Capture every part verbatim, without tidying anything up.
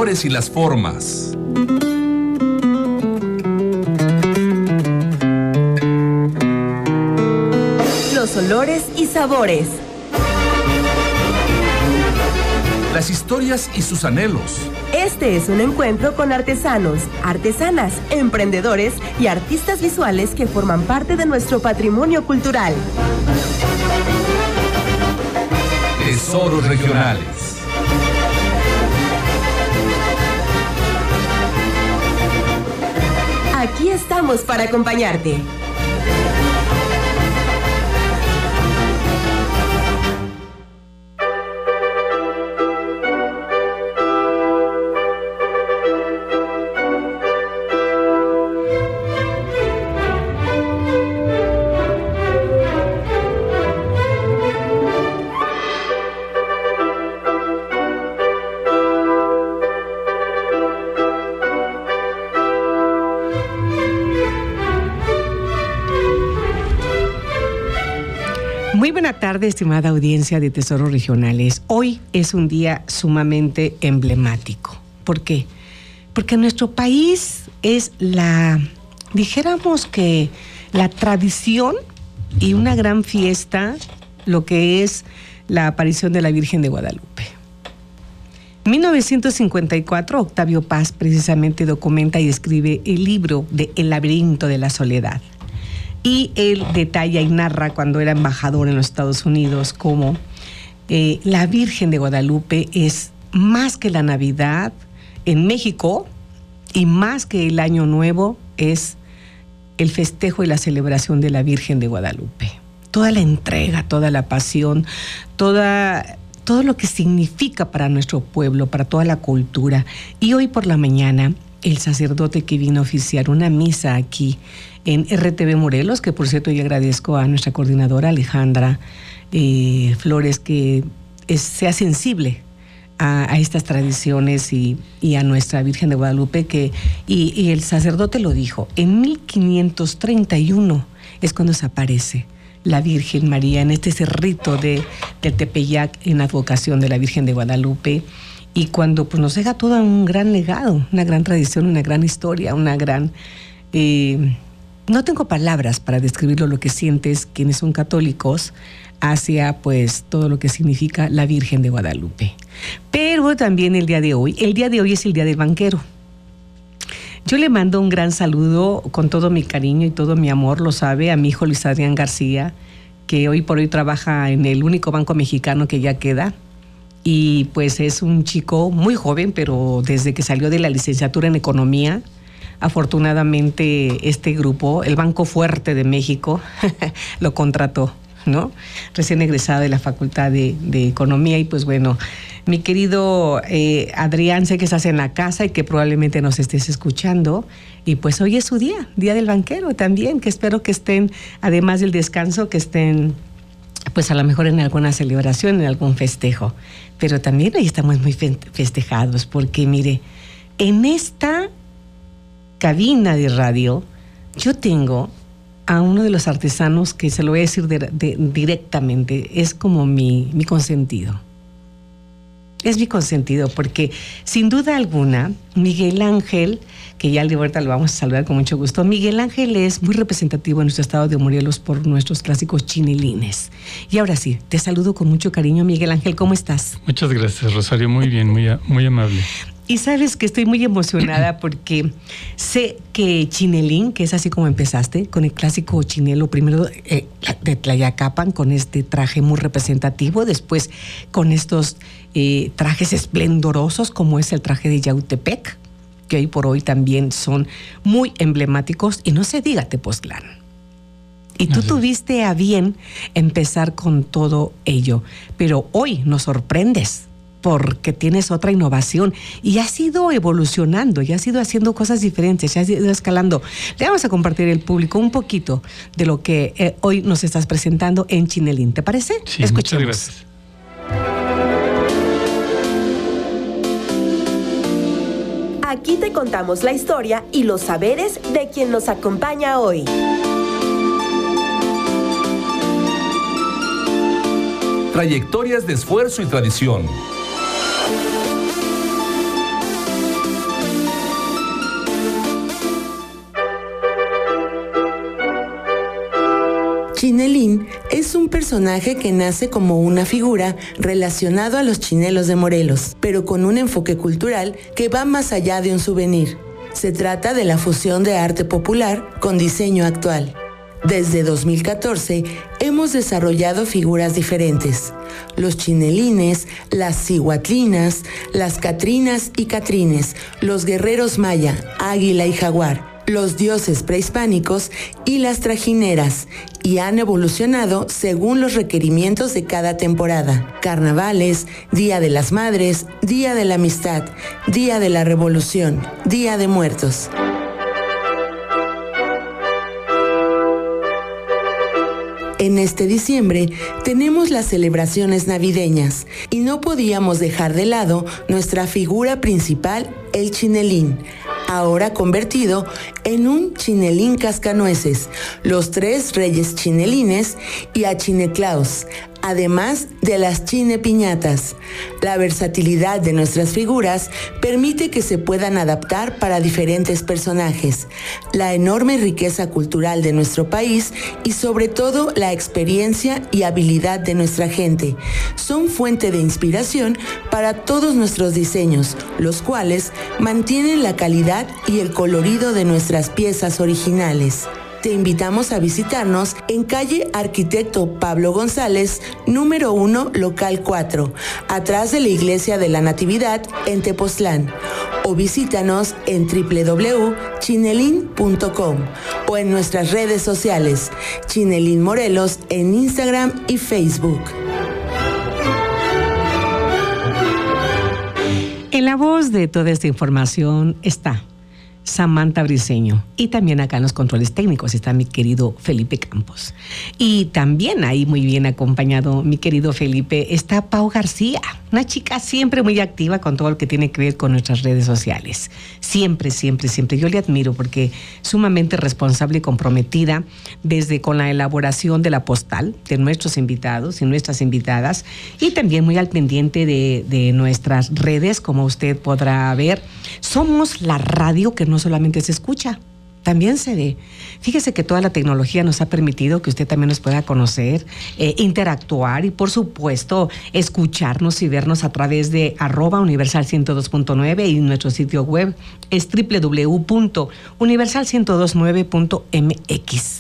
colores y las formas. Los olores y sabores. Las historias y sus anhelos. Este es un encuentro con artesanos, artesanas, emprendedores y artistas visuales que forman parte de nuestro patrimonio cultural. Tesoros regionales. Aquí estamos para acompañarte. Muy buena tarde, estimada audiencia de Tesoros Regionales. Hoy es un día sumamente emblemático. ¿Por qué? Porque nuestro país es la, dijéramos que la tradición y una gran fiesta, lo que es la aparición de la Virgen de Guadalupe. En mil novecientos cincuenta y cuatro, Octavio Paz precisamente documenta y escribe el libro de El laberinto de la soledad. Y él detalla y narra cuando era embajador en los Estados Unidos cómo eh, la Virgen de Guadalupe es más que la Navidad en México y más que el Año Nuevo es el festejo y la celebración de la Virgen de Guadalupe. Toda la entrega, toda la pasión, toda, todo lo que significa para nuestro pueblo, para toda la cultura. Y hoy por la mañana, el sacerdote que vino a oficiar una misa aquí en R T V Morelos, que por cierto yo agradezco a nuestra coordinadora Alejandra eh, Flores, que es, sea sensible a, a estas tradiciones y, y a nuestra Virgen de Guadalupe, que, y, y el sacerdote lo dijo, en mil quinientos treinta y uno es cuando se aparece la Virgen María en este cerrito de, del Tepeyac en advocación de la Virgen de Guadalupe. Y cuando pues, nos deja todo un gran legado, una gran tradición, una gran historia, una gran... Eh, no tengo palabras para describirlo, lo que sientes quienes son católicos hacia pues todo lo que significa la Virgen de Guadalupe. Pero también el día de hoy, el día de hoy es el Día del Banquero. Yo le mando un gran saludo con todo mi cariño y todo mi amor, lo sabe, a mi hijo Luis Adrián García, que hoy por hoy trabaja en el único banco mexicano que ya queda. Y pues es un chico muy joven, pero desde que salió de la licenciatura en Economía, afortunadamente este grupo, el Banco Fuerte de México, lo contrató, ¿no? Recién egresado de la Facultad de, de Economía. Y pues bueno, mi querido eh, Adrián, sé que estás en la casa y que probablemente nos estés escuchando. Y pues hoy es su día, Día del Banquero también, que espero que estén, además del descanso, que estén pues a lo mejor en alguna celebración, en algún festejo. Pero también ahí estamos muy festejados porque, mire, en esta cabina de radio yo tengo a uno de los artesanos que se lo voy a decir de, de, directamente, es como mi, mi consentido. Es mi consentido porque, sin duda alguna, Miguel Ángel, que ya de ahorita lo vamos a saludar con mucho gusto, Miguel Ángel es muy representativo en nuestro estado de Morelos por nuestros clásicos chinelines. Y ahora sí, te saludo con mucho cariño, Miguel Ángel, ¿cómo estás? Muchas gracias, Rosario, muy bien, muy, muy amable. Y sabes que estoy muy emocionada porque sé que Chinelín, que es así como empezaste, con el clásico chinelo, primero eh, de Tlayacapan, con este traje muy representativo, después con estos eh, trajes esplendorosos, como es el traje de Yautepec, que hoy por hoy también son muy emblemáticos, y no se diga Tepoztlán. Y tú tuviste a bien empezar con todo ello, pero hoy nos sorprendes porque tienes otra innovación y has ido evolucionando, y has ido haciendo cosas diferentes, ya has ido escalando. Le vamos a compartir al público un poquito de lo que eh, hoy nos estás presentando en Chinelín. ¿Te parece? Sí, escuchemos. muchas gracias. Aquí te contamos la historia y los saberes de quien nos acompaña hoy. Trayectorias de esfuerzo y tradición. es un personaje que nace como una figura relacionado a los chinelos de Morelos, pero con un enfoque cultural que va más allá de un souvenir. Se trata de la fusión de arte popular con diseño actual. Desde dos mil catorce hemos desarrollado figuras diferentes: los chinelines, las cihuatlinas, las catrinas y catrines, los guerreros maya, águila y jaguar, los dioses prehispánicos y las trajineras, y han evolucionado según los requerimientos de cada temporada. Carnavales, Día de las Madres, Día de la Amistad, Día de la Revolución, Día de Muertos. En este diciembre tenemos las celebraciones navideñas y no podíamos dejar de lado nuestra figura principal, el chinelín, ahora convertido en un chinelín cascanueces, los tres reyes chinelines y a Chineclaus, además de las chinepiñatas. La versatilidad de nuestras figuras permite que se puedan adaptar para diferentes personajes, la enorme riqueza cultural de nuestro país y sobre todo la experiencia y habilidad de nuestra gente son fuente de inspiración para todos nuestros diseños, los cuales mantienen la calidad y el colorido de nuestras piezas originales. Te invitamos a visitarnos en calle Arquitecto Pablo González, número uno, local cuatro, atrás de la Iglesia de la Natividad en Tepoztlán, o visítanos en doble u doble u doble u punto chinelin punto com o en nuestras redes sociales, Chinelín Morelos en Instagram y Facebook. En la voz de toda esta información está Samantha Briceño, y también acá en los controles técnicos está mi querido Felipe Campos, y también ahí muy bien acompañado mi querido Felipe está Pau García, una chica siempre muy activa con todo lo que tiene que ver con nuestras redes sociales, siempre, siempre, siempre, yo le admiro porque sumamente responsable y comprometida desde con la elaboración de la postal de nuestros invitados y nuestras invitadas, y también muy al pendiente de, de nuestras redes, como usted podrá ver. Somos la radio que no solamente se escucha, también se ve. Fíjese que toda la tecnología nos ha permitido que usted también nos pueda conocer, eh, interactuar y por supuesto escucharnos y vernos a través de arroba universal ciento dos punto nueve, y nuestro sitio web es doble u doble u doble u punto universal ciento dos punto nueve punto m x.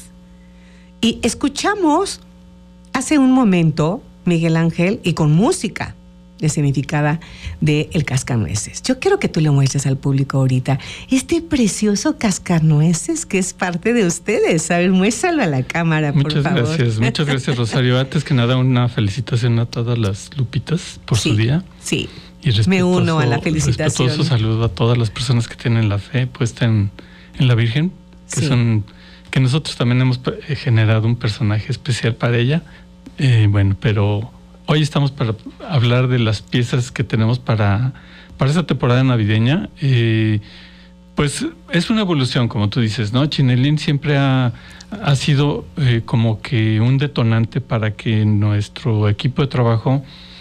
Y escuchamos hace un momento, Miguel Ángel, y con música escenificada de El Cascanueces. Yo quiero que tú le muestres al público ahorita este precioso Cascanueces que es parte de ustedes. A ver, muéstralo a la cámara, por muchas favor. Muchas gracias, muchas gracias, Rosario. Antes que nada, una felicitación a todas las Lupitas por sí, su día. Sí, y me uno a la felicitación. Respetuoso saludo a todas las personas que tienen la fe puesta en, en la Virgen, que sí. son que nosotros también hemos generado un personaje especial para ella. Eh, bueno, pero hoy estamos para hablar de las piezas que tenemos para, para esta temporada navideña. Eh, pues es una evolución, como tú dices, ¿no? Chinelín siempre ha, ha sido eh, como que un detonante para que nuestro equipo de trabajo,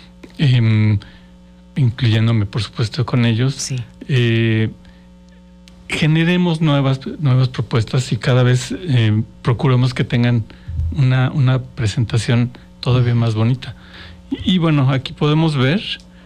eh, incluyéndome por supuesto con ellos, sí. eh, generemos nuevas, nuevas propuestas y cada vez eh, procuramos que tengan una, una presentación todavía más bonita. Y bueno, aquí podemos ver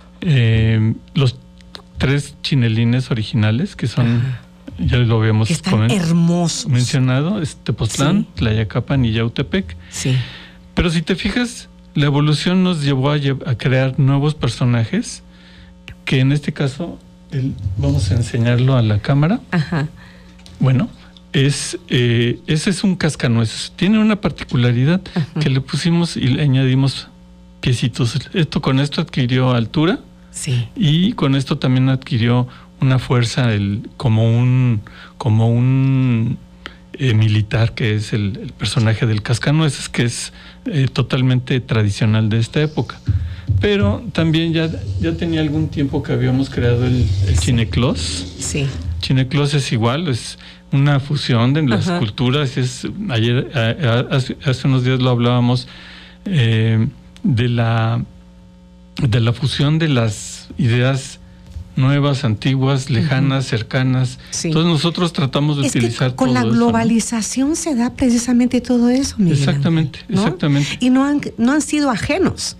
eh, los tres chinelines originales que son, ajá, ya lo habíamos están hermosos. mencionado, es Tepoztlán, sí. Tlayacapan y Yautepec. Sí. Pero si te fijas, la evolución nos llevó a, a crear nuevos personajes, que en este caso, el, vamos a enseñarlo a la cámara. Ajá. Bueno, es eh, ese es un cascanueces. Tiene una particularidad, ajá, que le pusimos y le añadimos piecitos. Esto con esto adquirió altura, sí, y con esto también adquirió una fuerza el, como un como un eh, militar, que es el, el personaje del cascanueces, que es eh, totalmente tradicional de esta época. Pero también ya, ya tenía algún tiempo que habíamos creado el, el sí. Chineclaus. Sí. Chineclaus es igual, es una fusión de las, ajá, culturas. Es ayer a, a, hace, hace unos días lo hablábamos. Eh, de la de la fusión de las ideas nuevas, antiguas, lejanas, uh-huh. cercanas. Sí. Entonces nosotros tratamos de es utilizar que con todo la globalización eso, ¿no? Se da precisamente todo eso, Miguel Exactamente, Ángel, ¿no? exactamente. Y no han, no han sido ajenos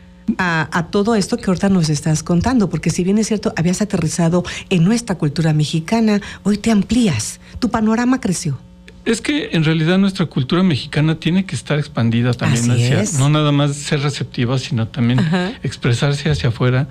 A, a todo esto que ahorita nos estás contando, porque si bien es cierto, habías aterrizado en nuestra cultura mexicana, hoy te amplías, tu panorama creció. Es que en realidad nuestra cultura mexicana tiene que estar expandida también Así hacia, es. no nada más ser receptiva, sino también Ajá. expresarse hacia afuera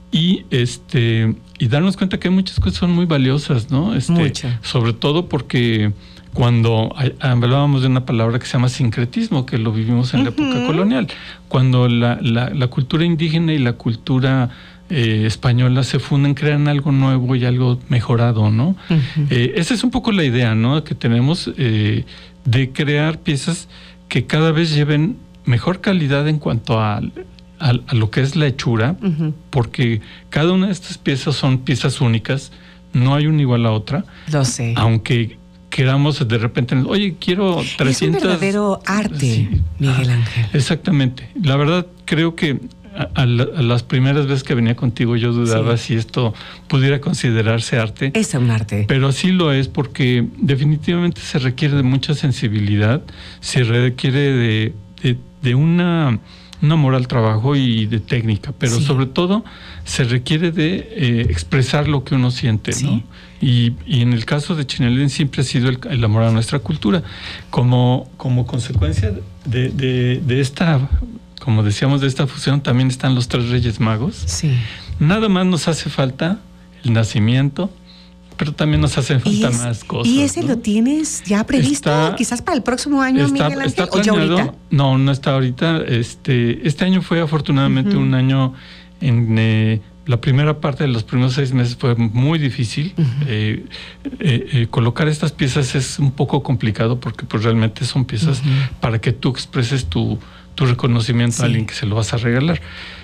y este y darnos cuenta que muchas cosas son muy valiosas, ¿no? Este, Mucho. Sobre todo porque cuando hablábamos de una palabra que se llama sincretismo, que lo vivimos en la uh-huh. época colonial, cuando la, la, la cultura indígena y la cultura eh, española se funden, crean algo nuevo y algo mejorado, ¿no? Uh-huh. Eh, esa es un poco la idea, ¿no? Que tenemos eh, de crear piezas que cada vez lleven mejor calidad en cuanto a, a, a lo que es la hechura, uh-huh. porque cada una de estas piezas son piezas únicas, no hay una igual a otra. Lo sé. Aunque queramos de repente, oye, quiero trescientas... Es un verdadero arte, sí, Miguel Ángel. Exactamente. La verdad, creo que a, a, la, a las primeras veces que venía contigo yo dudaba sí. si esto pudiera considerarse arte. Es un arte. Pero sí lo es porque definitivamente se requiere de mucha sensibilidad, se requiere de, de, de una... un amor al trabajo y de técnica, pero sí. sobre todo se requiere de eh, expresar lo que uno siente, sí. ¿no? Y, y en el caso de Chinelín siempre ha sido el, el amor a nuestra cultura. Como, como consecuencia de, de, de esta, como decíamos, de esta fusión, también están los tres Reyes Magos. Sí. Nada más nos hace falta el nacimiento, pero también nos hacen falta es, más cosas. ¿Y ese ¿no? lo tienes ya previsto? Está, quizás para el próximo año, está, Miguel Ángel, está ¿o ya ahorita? No, no está ahorita. Este, este año fue afortunadamente uh-huh. un año en eh, la primera parte de los primeros seis meses fue muy difícil. Uh-huh. Eh, eh, eh, colocar estas piezas es un poco complicado porque pues realmente son piezas uh-huh. para que tú expreses tu, tu reconocimiento sí. a alguien que se lo vas a regalar.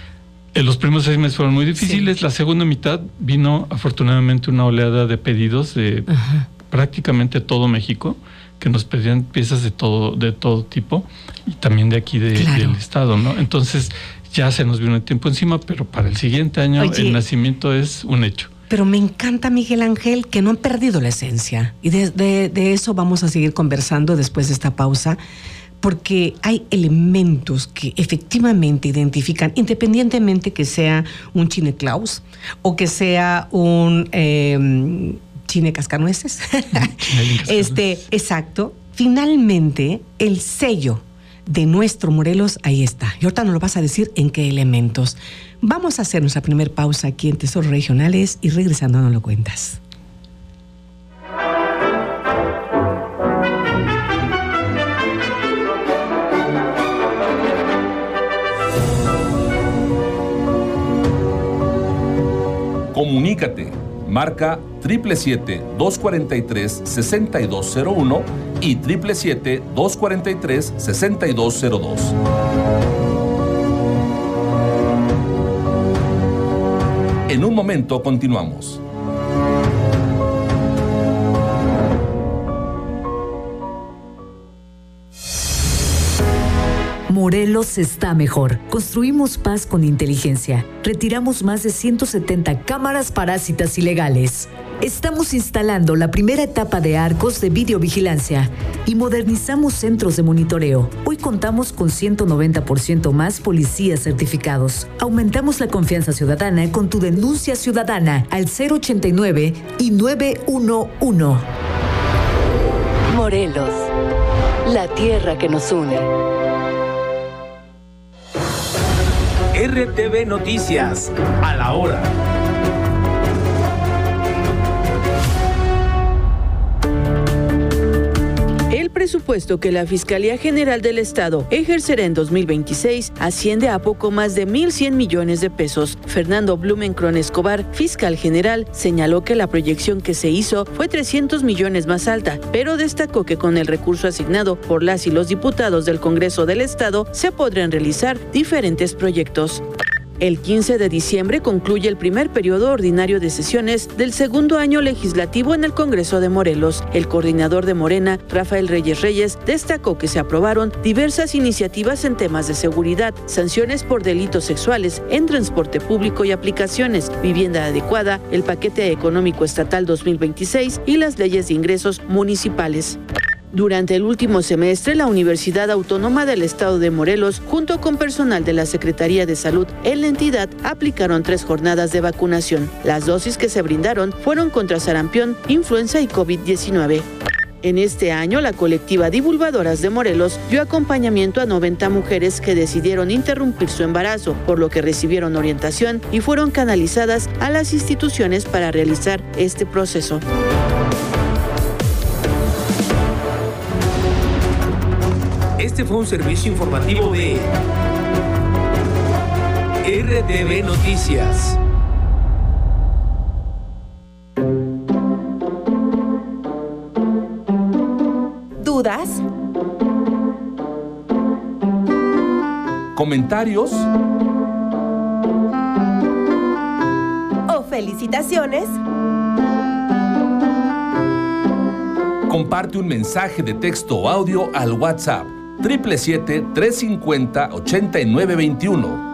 En los primeros seis meses fueron muy difíciles. Sí. La segunda mitad vino afortunadamente una oleada de pedidos de Ajá. prácticamente todo México, que nos pedían piezas de todo, de todo tipo, y también de aquí de, claro. del estado, ¿no? Entonces ya se nos vino el tiempo encima, pero para el siguiente año Oye, el nacimiento es un hecho. Pero me encanta, Miguel Ángel, que no han perdido la esencia. Y de, de, de eso vamos a seguir conversando después de esta pausa. Porque hay elementos que efectivamente identifican, independientemente que sea un chine Claus o que sea un eh, chine cascanueces. este, exacto. Finalmente, el sello de nuestro Morelos, ahí está. Y ahorita nos lo vas a decir en qué elementos. Vamos a hacer nuestra primer pausa aquí en Tesoros Regionales y regresando nos lo cuentas. Comunícate, marca siete siete siete, dos cuatro tres, seis dos cero uno y siete siete siete, dos cuatro tres, seis dos cero dos. En un momento continuamos. Morelos está mejor. Construimos paz con inteligencia. Retiramos más de ciento setenta cámaras parásitas ilegales. Estamos instalando la primera etapa de arcos de videovigilancia y modernizamos centros de monitoreo. Hoy contamos con ciento noventa por ciento más policías certificados. Aumentamos la confianza ciudadana con tu denuncia ciudadana al cero ochenta y nueve y nueve uno uno. Morelos, la tierra que nos une. R T V Noticias, a la hora. El presupuesto que la Fiscalía General del Estado ejercerá en dos mil veintiséis asciende a poco más de mil cien millones de pesos. Fernando Blumenkron Escobar, fiscal general, señaló que la proyección que se hizo fue trescientos millones más alta, pero destacó que con el recurso asignado por las y los diputados del Congreso del Estado se podrán realizar diferentes proyectos. El quince de diciembre concluye el primer periodo ordinario de sesiones del segundo año legislativo en el Congreso de Morelos. El coordinador de Morena, Rafael Reyes Reyes, destacó que se aprobaron diversas iniciativas en temas de seguridad, sanciones por delitos sexuales en transporte público y aplicaciones, vivienda adecuada, el paquete económico estatal dos mil veintiséis y las leyes de ingresos municipales. Durante el último semestre, la Universidad Autónoma del Estado de Morelos, junto con personal de la Secretaría de Salud en la entidad, aplicaron tres jornadas de vacunación. Las dosis que se brindaron fueron contra sarampión, influenza y COVID diecinueve. En este año, la colectiva Divulgadoras de Morelos dio acompañamiento a noventa mujeres que decidieron interrumpir su embarazo, por lo que recibieron orientación y fueron canalizadas a las instituciones para realizar este proceso. Este fue un servicio informativo de R T V Noticias. ¿Dudas? ¿Comentarios? ¿O felicitaciones? Comparte un mensaje de texto o audio al WhatsApp siete siete siete, tres cinco cero, ocho nueve dos uno.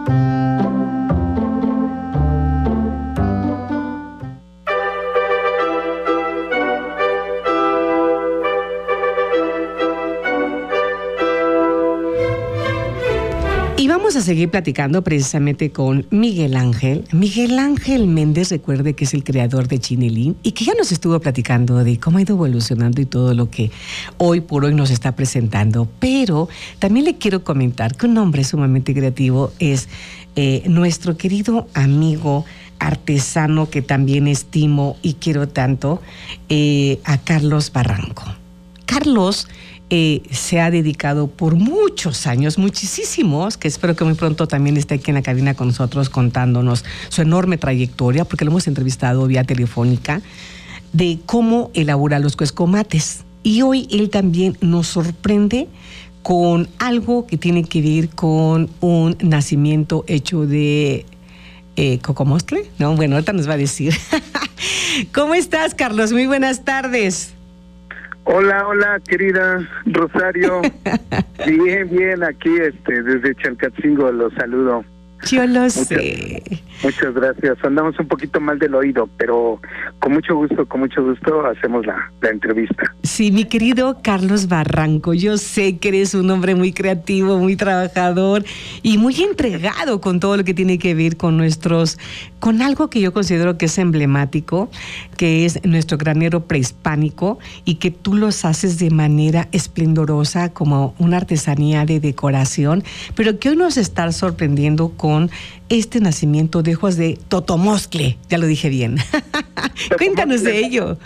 Y vamos a seguir platicando precisamente con Miguel Ángel. Miguel Ángel Méndez, recuerde que es el creador de Chinelín y que ya nos estuvo platicando de cómo ha ido evolucionando y todo lo que hoy por hoy nos está presentando. Pero también le quiero comentar que un hombre sumamente creativo es eh, nuestro querido amigo artesano que también estimo y quiero tanto, eh, a Carlos Barranco. Carlos Eh, se ha dedicado por muchos años, muchísimos, que espero que muy pronto también esté aquí en la cabina con nosotros contándonos su enorme trayectoria, porque lo hemos entrevistado vía telefónica, de cómo elabora los cuescomates. Y hoy él también nos sorprende con algo que tiene que ver con un nacimiento hecho de eh, cocomostle. No, bueno, ahorita nos va a decir. ¿Cómo estás, Carlos? Muy buenas tardes. Hola, hola, querida Rosario. Bien, bien, aquí este desde Chalcatzingo los saludo. Yo lo muchas, sé. Muchas gracias. Andamos un poquito mal del oído, pero con mucho gusto, con mucho gusto hacemos la, la entrevista. Sí, mi querido Carlos Barranco, yo sé que eres un hombre muy creativo, muy trabajador y muy entregado con todo lo que tiene que ver con nuestros, con algo que yo considero que es emblemático, que es nuestro granero prehispánico y que tú los haces de manera esplendorosa como una artesanía de decoración, pero que hoy nos está sorprendiendo con con este nacimiento de ojos de totomostle, ya lo dije bien. Cuéntanos de ello.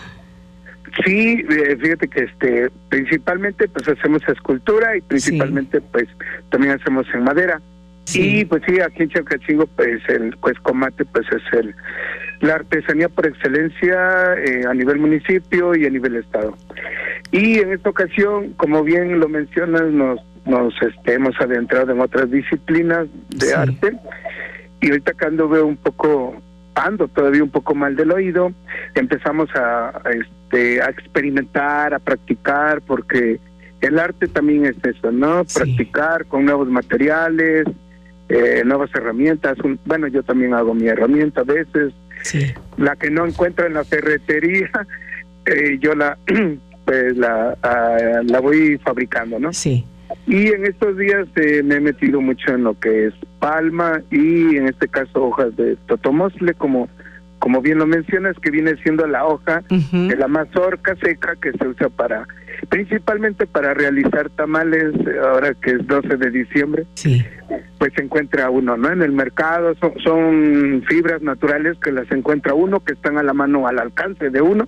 Sí, fíjate que este principalmente pues hacemos escultura y principalmente sí. pues también hacemos en madera. Sí. Y pues sí, aquí en Chalcatzingo pues el cuescomate pues es el la artesanía por excelencia eh, a nivel municipio y a nivel estado. Y en esta ocasión, como bien lo mencionas, nos nos este, hemos adentrado en otras disciplinas de sí. arte y ahorita que ando veo un poco, ando todavía un poco mal del oído, empezamos a, a, este, a experimentar, a practicar, porque el arte también es eso, ¿no? Sí. Practicar con nuevos materiales, eh, nuevas herramientas. Un, bueno, yo también hago mi herramienta a veces, sí. la que no encuentro en la ferretería, eh, yo la, pues la, a, la voy fabricando, ¿no? Sí. Y en estos días eh, me he metido mucho en lo que es palma y en este caso hojas de totomostle, como como bien lo mencionas, que viene siendo la hoja uh-huh. de la mazorca seca que se usa para, principalmente para realizar tamales, ahora que es doce de diciembre, sí. pues se encuentra uno, ¿no? En el mercado son, son fibras naturales que las encuentra uno, que están a la mano, al alcance de uno,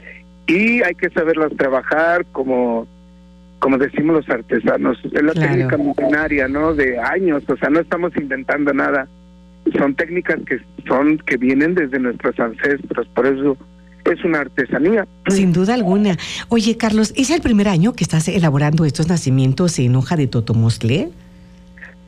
y hay que saberlas trabajar como... como decimos los artesanos, es la claro. técnica milenaria, ¿no? De años, o sea, no estamos inventando nada. Son técnicas que son que vienen desde nuestros ancestros, por eso es una artesanía. Sin duda alguna. Oye, Carlos, ¿es el primer año que estás elaborando estos nacimientos en hoja de totomostle?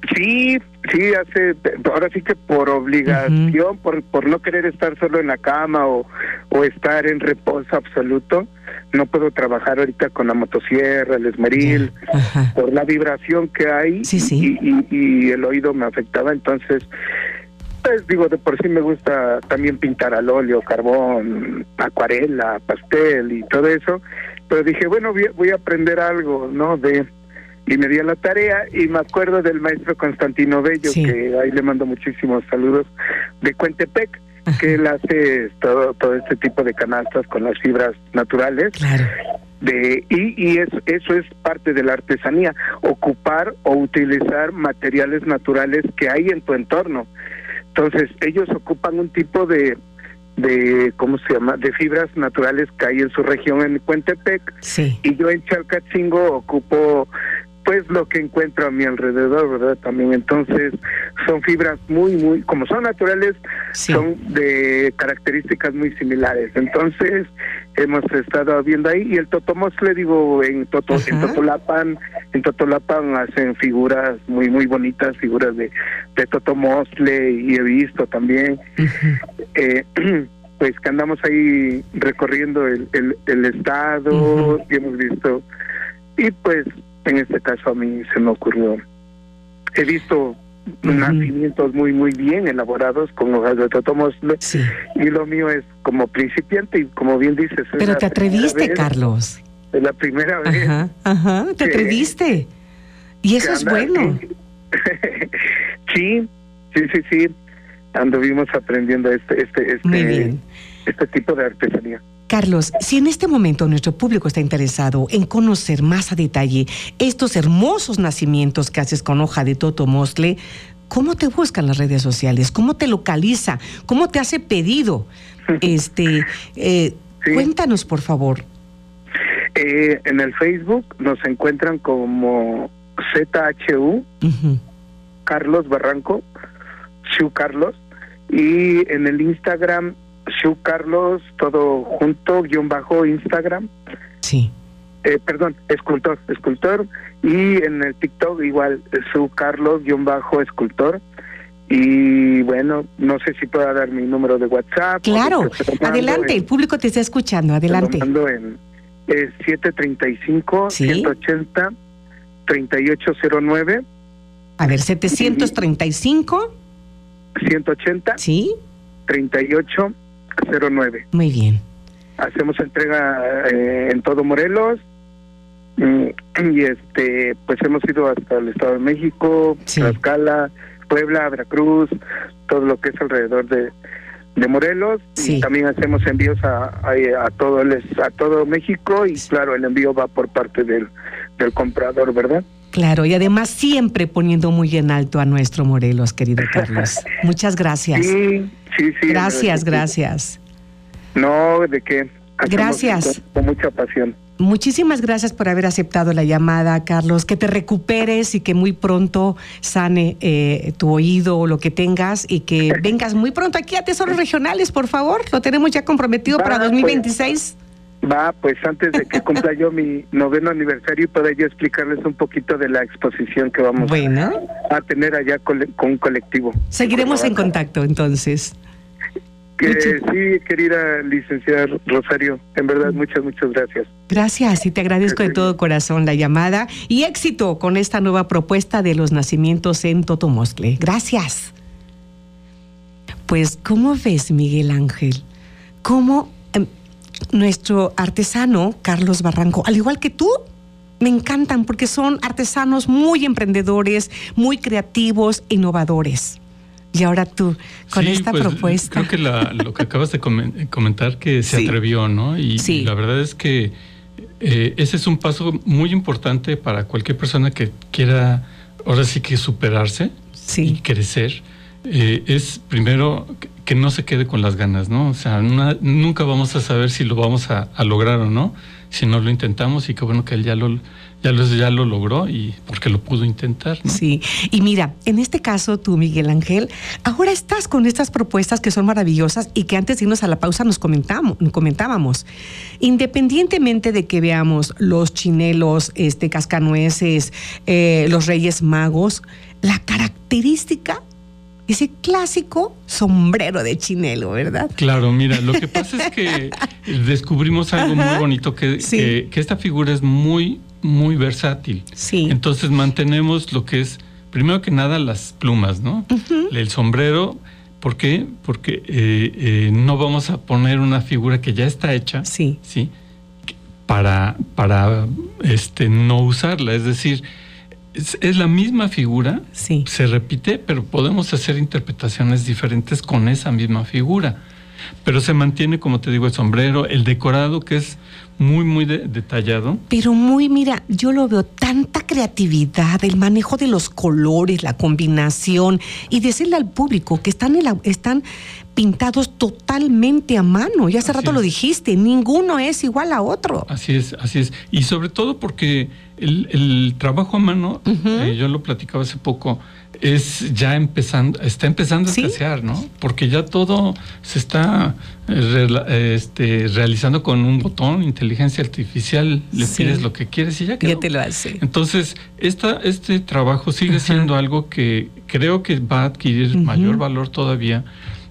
Sí, sí, hace, ahora sí que por obligación, uh-huh. por por no querer estar solo en la cama o, o estar en reposo absoluto, no puedo trabajar ahorita con la motosierra, el esmeril, uh-huh. por la vibración que hay sí, sí. Y, y, y el oído me afectaba, entonces, pues digo, de por sí me gusta también pintar al óleo, carbón, acuarela, pastel y todo eso, pero dije, bueno, voy, voy a aprender algo, ¿no? De... Y me di a la tarea y me acuerdo del maestro Constantino Bello, sí. que ahí le mando muchísimos saludos, de Cuentepec, ajá. que él hace todo todo este tipo de canastas con las fibras naturales. Claro. De, y y es, eso es parte de la artesanía, ocupar o utilizar materiales naturales que hay en tu entorno. Entonces, ellos ocupan un tipo de... de ¿cómo se llama? De fibras naturales que hay en su región en Cuentepec. Sí. Y yo en Chalcatzingo ocupo pues lo que encuentro a mi alrededor, ¿verdad? También, entonces, son fibras muy, muy, como son naturales, sí. son de características muy similares. Entonces, hemos estado viendo ahí, y el totomostle, digo, en, Toto, en Totolapan, en Totolapan hacen figuras muy, muy bonitas, figuras de, de totomostle, y he visto también, uh-huh. eh, pues que andamos ahí recorriendo el, el, el estado, uh-huh. y hemos visto, y pues, en este caso a mí se me ocurrió. He visto uh-huh. nacimientos muy muy bien elaborados con hojas de totomostle, sí. y lo mío es como principiante y como bien dices. Pero te atreviste, vez, Carlos. Es la primera vez. Ajá, ajá, te que, atreviste. Y eso es bueno. sí, sí, sí, sí. Anduvimos aprendiendo este este este, muy bien. este tipo de artesanía. Carlos, si en este momento nuestro público está interesado en conocer más a detalle estos hermosos nacimientos que haces con hoja de totomostle, ¿cómo te buscan las redes sociales? ¿Cómo te localiza? ¿Cómo te hace pedido? Este, eh, sí. Cuéntanos, por favor. Eh, en el Facebook nos encuentran como Z H U, uh-huh. Carlos Barranco, Shu Carlos, y en el Instagram Shu Carlos, todo junto, guión bajo Instagram. Sí. Eh, perdón, escultor, escultor. Y en el TikTok igual, Shu Carlos, guión bajo escultor. Y bueno, no sé si pueda dar mi número de WhatsApp. Claro, adelante, en, el público te está escuchando, adelante. Te lo mando en eh, siete treinta y cinco, ¿sí? ciento ochenta, treinta y ocho cero nueve. A ver, setecientos treinta y cinco. ciento ochenta. Sí. treinta y ocho cero nueve. Muy bien. Hacemos entrega eh, en todo Morelos, y este pues hemos ido hasta el Estado de México, sí. Tlaxcala, Puebla, Veracruz, todo lo que es alrededor de, de Morelos, sí. y también hacemos envíos a, a, a todo el, a todo México, y claro, el envío va por parte del, del comprador, ¿verdad? Claro, y además siempre poniendo muy en alto a nuestro Morelos, querido Carlos. Muchas gracias. Sí, sí, sí. Gracias, gracias. No, de qué. Gracias. Con, con mucha pasión. Muchísimas gracias por haber aceptado la llamada, Carlos. Que te recuperes y que muy pronto sane eh, tu oído o lo que tengas, y que vengas muy pronto aquí a Tesoros Regionales, por favor. Lo tenemos ya comprometido Va, para dos mil veintiséis. Pues. Va, pues antes de que cumpla yo mi noveno aniversario, para yo explicarles un poquito de la exposición que vamos bueno. a tener allá con, con un colectivo. Seguiremos en contacto, entonces. Que Mucho. Sí, querida licenciada Rosario, en verdad, muchas, muchas gracias. Gracias, y te agradezco de todo corazón la llamada, y éxito con esta nueva propuesta de los nacimientos en totomostle. Gracias. Pues, ¿cómo ves, Miguel Ángel? ¿Cómo eh, nuestro artesano, Carlos Barranco, al igual que tú, me encantan porque son artesanos muy emprendedores, muy creativos, innovadores? Y ahora tú, con sí, esta pues, propuesta. Creo que la, lo que acabas de comentar, que se sí. atrevió, ¿no? Y, sí. y la verdad es que eh, ese es un paso muy importante para cualquier persona que quiera, ahora sí que superarse sí. y crecer. eh, es primero que, que no se quede con las ganas, ¿no? O sea, una, nunca vamos a saber si lo vamos a, a lograr o no, si no lo intentamos, y qué bueno que él ya lo, ya lo, ya lo logró y porque lo pudo intentar, ¿no? Sí, y mira, en este caso tú, Miguel Ángel, ahora estás con estas propuestas que son maravillosas y que antes de irnos a la pausa nos comentamos, comentábamos. Independientemente de que veamos los chinelos, este, cascanueces, eh, los Reyes Magos, la característica, ese clásico sombrero de chinelo, ¿verdad? Claro, mira, lo que pasa es que descubrimos algo Ajá. muy bonito, que, sí. que, que esta figura es muy, muy versátil. Sí. Entonces mantenemos lo que es, primero que nada, las plumas, ¿no? Uh-huh. El sombrero, ¿por qué? Porque eh, eh, no vamos a poner una figura que ya está hecha, sí, ¿sí? Para, para este, no usarla, es decir, Es, es la misma figura, sí. se repite, pero podemos hacer interpretaciones diferentes con esa misma figura. Pero se mantiene, como te digo, el sombrero, el decorado, que es muy, muy de, detallado. Pero muy, mira, yo lo veo, tanta creatividad, el manejo de los colores, la combinación, y decirle al público que están, en la, están pintados totalmente a mano. Y hace así rato es. Lo dijiste, ninguno es igual a otro. Así es, así es. Y sobre todo porque el, el trabajo a mano, uh-huh. eh, yo lo platicaba hace poco, es ya empezando, está empezando a ¿Sí? escasear, ¿no? Porque ya todo se está eh, este, realizando con un botón, inteligencia artificial, le sí. pides lo que quieres y ya quedó. Ya te lo hace. Entonces, esta, este trabajo sigue uh-huh. siendo algo que creo que va a adquirir uh-huh. mayor valor todavía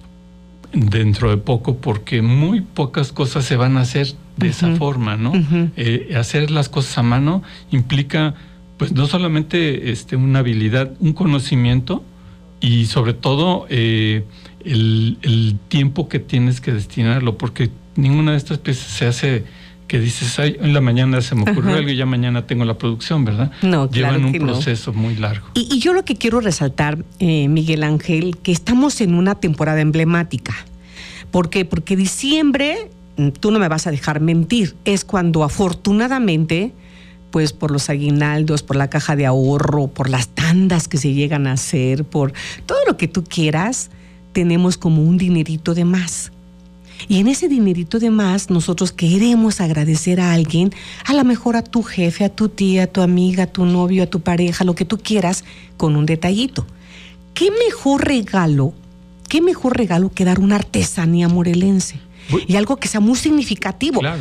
dentro de poco, porque muy pocas cosas se van a hacer de uh-huh. esa forma, ¿no? Uh-huh. Eh, hacer las cosas a mano implica, pues, no solamente este, una habilidad, un conocimiento, y sobre todo eh, el, el tiempo que tienes que destinarlo, porque ninguna de estas piezas se hace que dices, ay, en la mañana se me ocurrió Ajá. algo y ya mañana tengo la producción, ¿verdad? No, Llevan claro un que proceso no. muy largo. Y, y yo lo que quiero resaltar, eh, Miguel Ángel, que estamos en una temporada emblemática. ¿Por qué? Porque diciembre, tú no me vas a dejar mentir, es cuando afortunadamente, pues por los aguinaldos, por la caja de ahorro, por las tandas que se llegan a hacer, por todo lo que tú quieras, tenemos como un dinerito de más. Y en ese dinerito de más, nosotros queremos agradecer a alguien, a lo mejor a tu jefe, a tu tía, a tu amiga, a tu novio, a tu pareja, lo que tú quieras, con un detallito. ¿Qué mejor regalo, qué mejor regalo que dar una artesanía morelense? Uy. Y algo que sea muy significativo. Claro.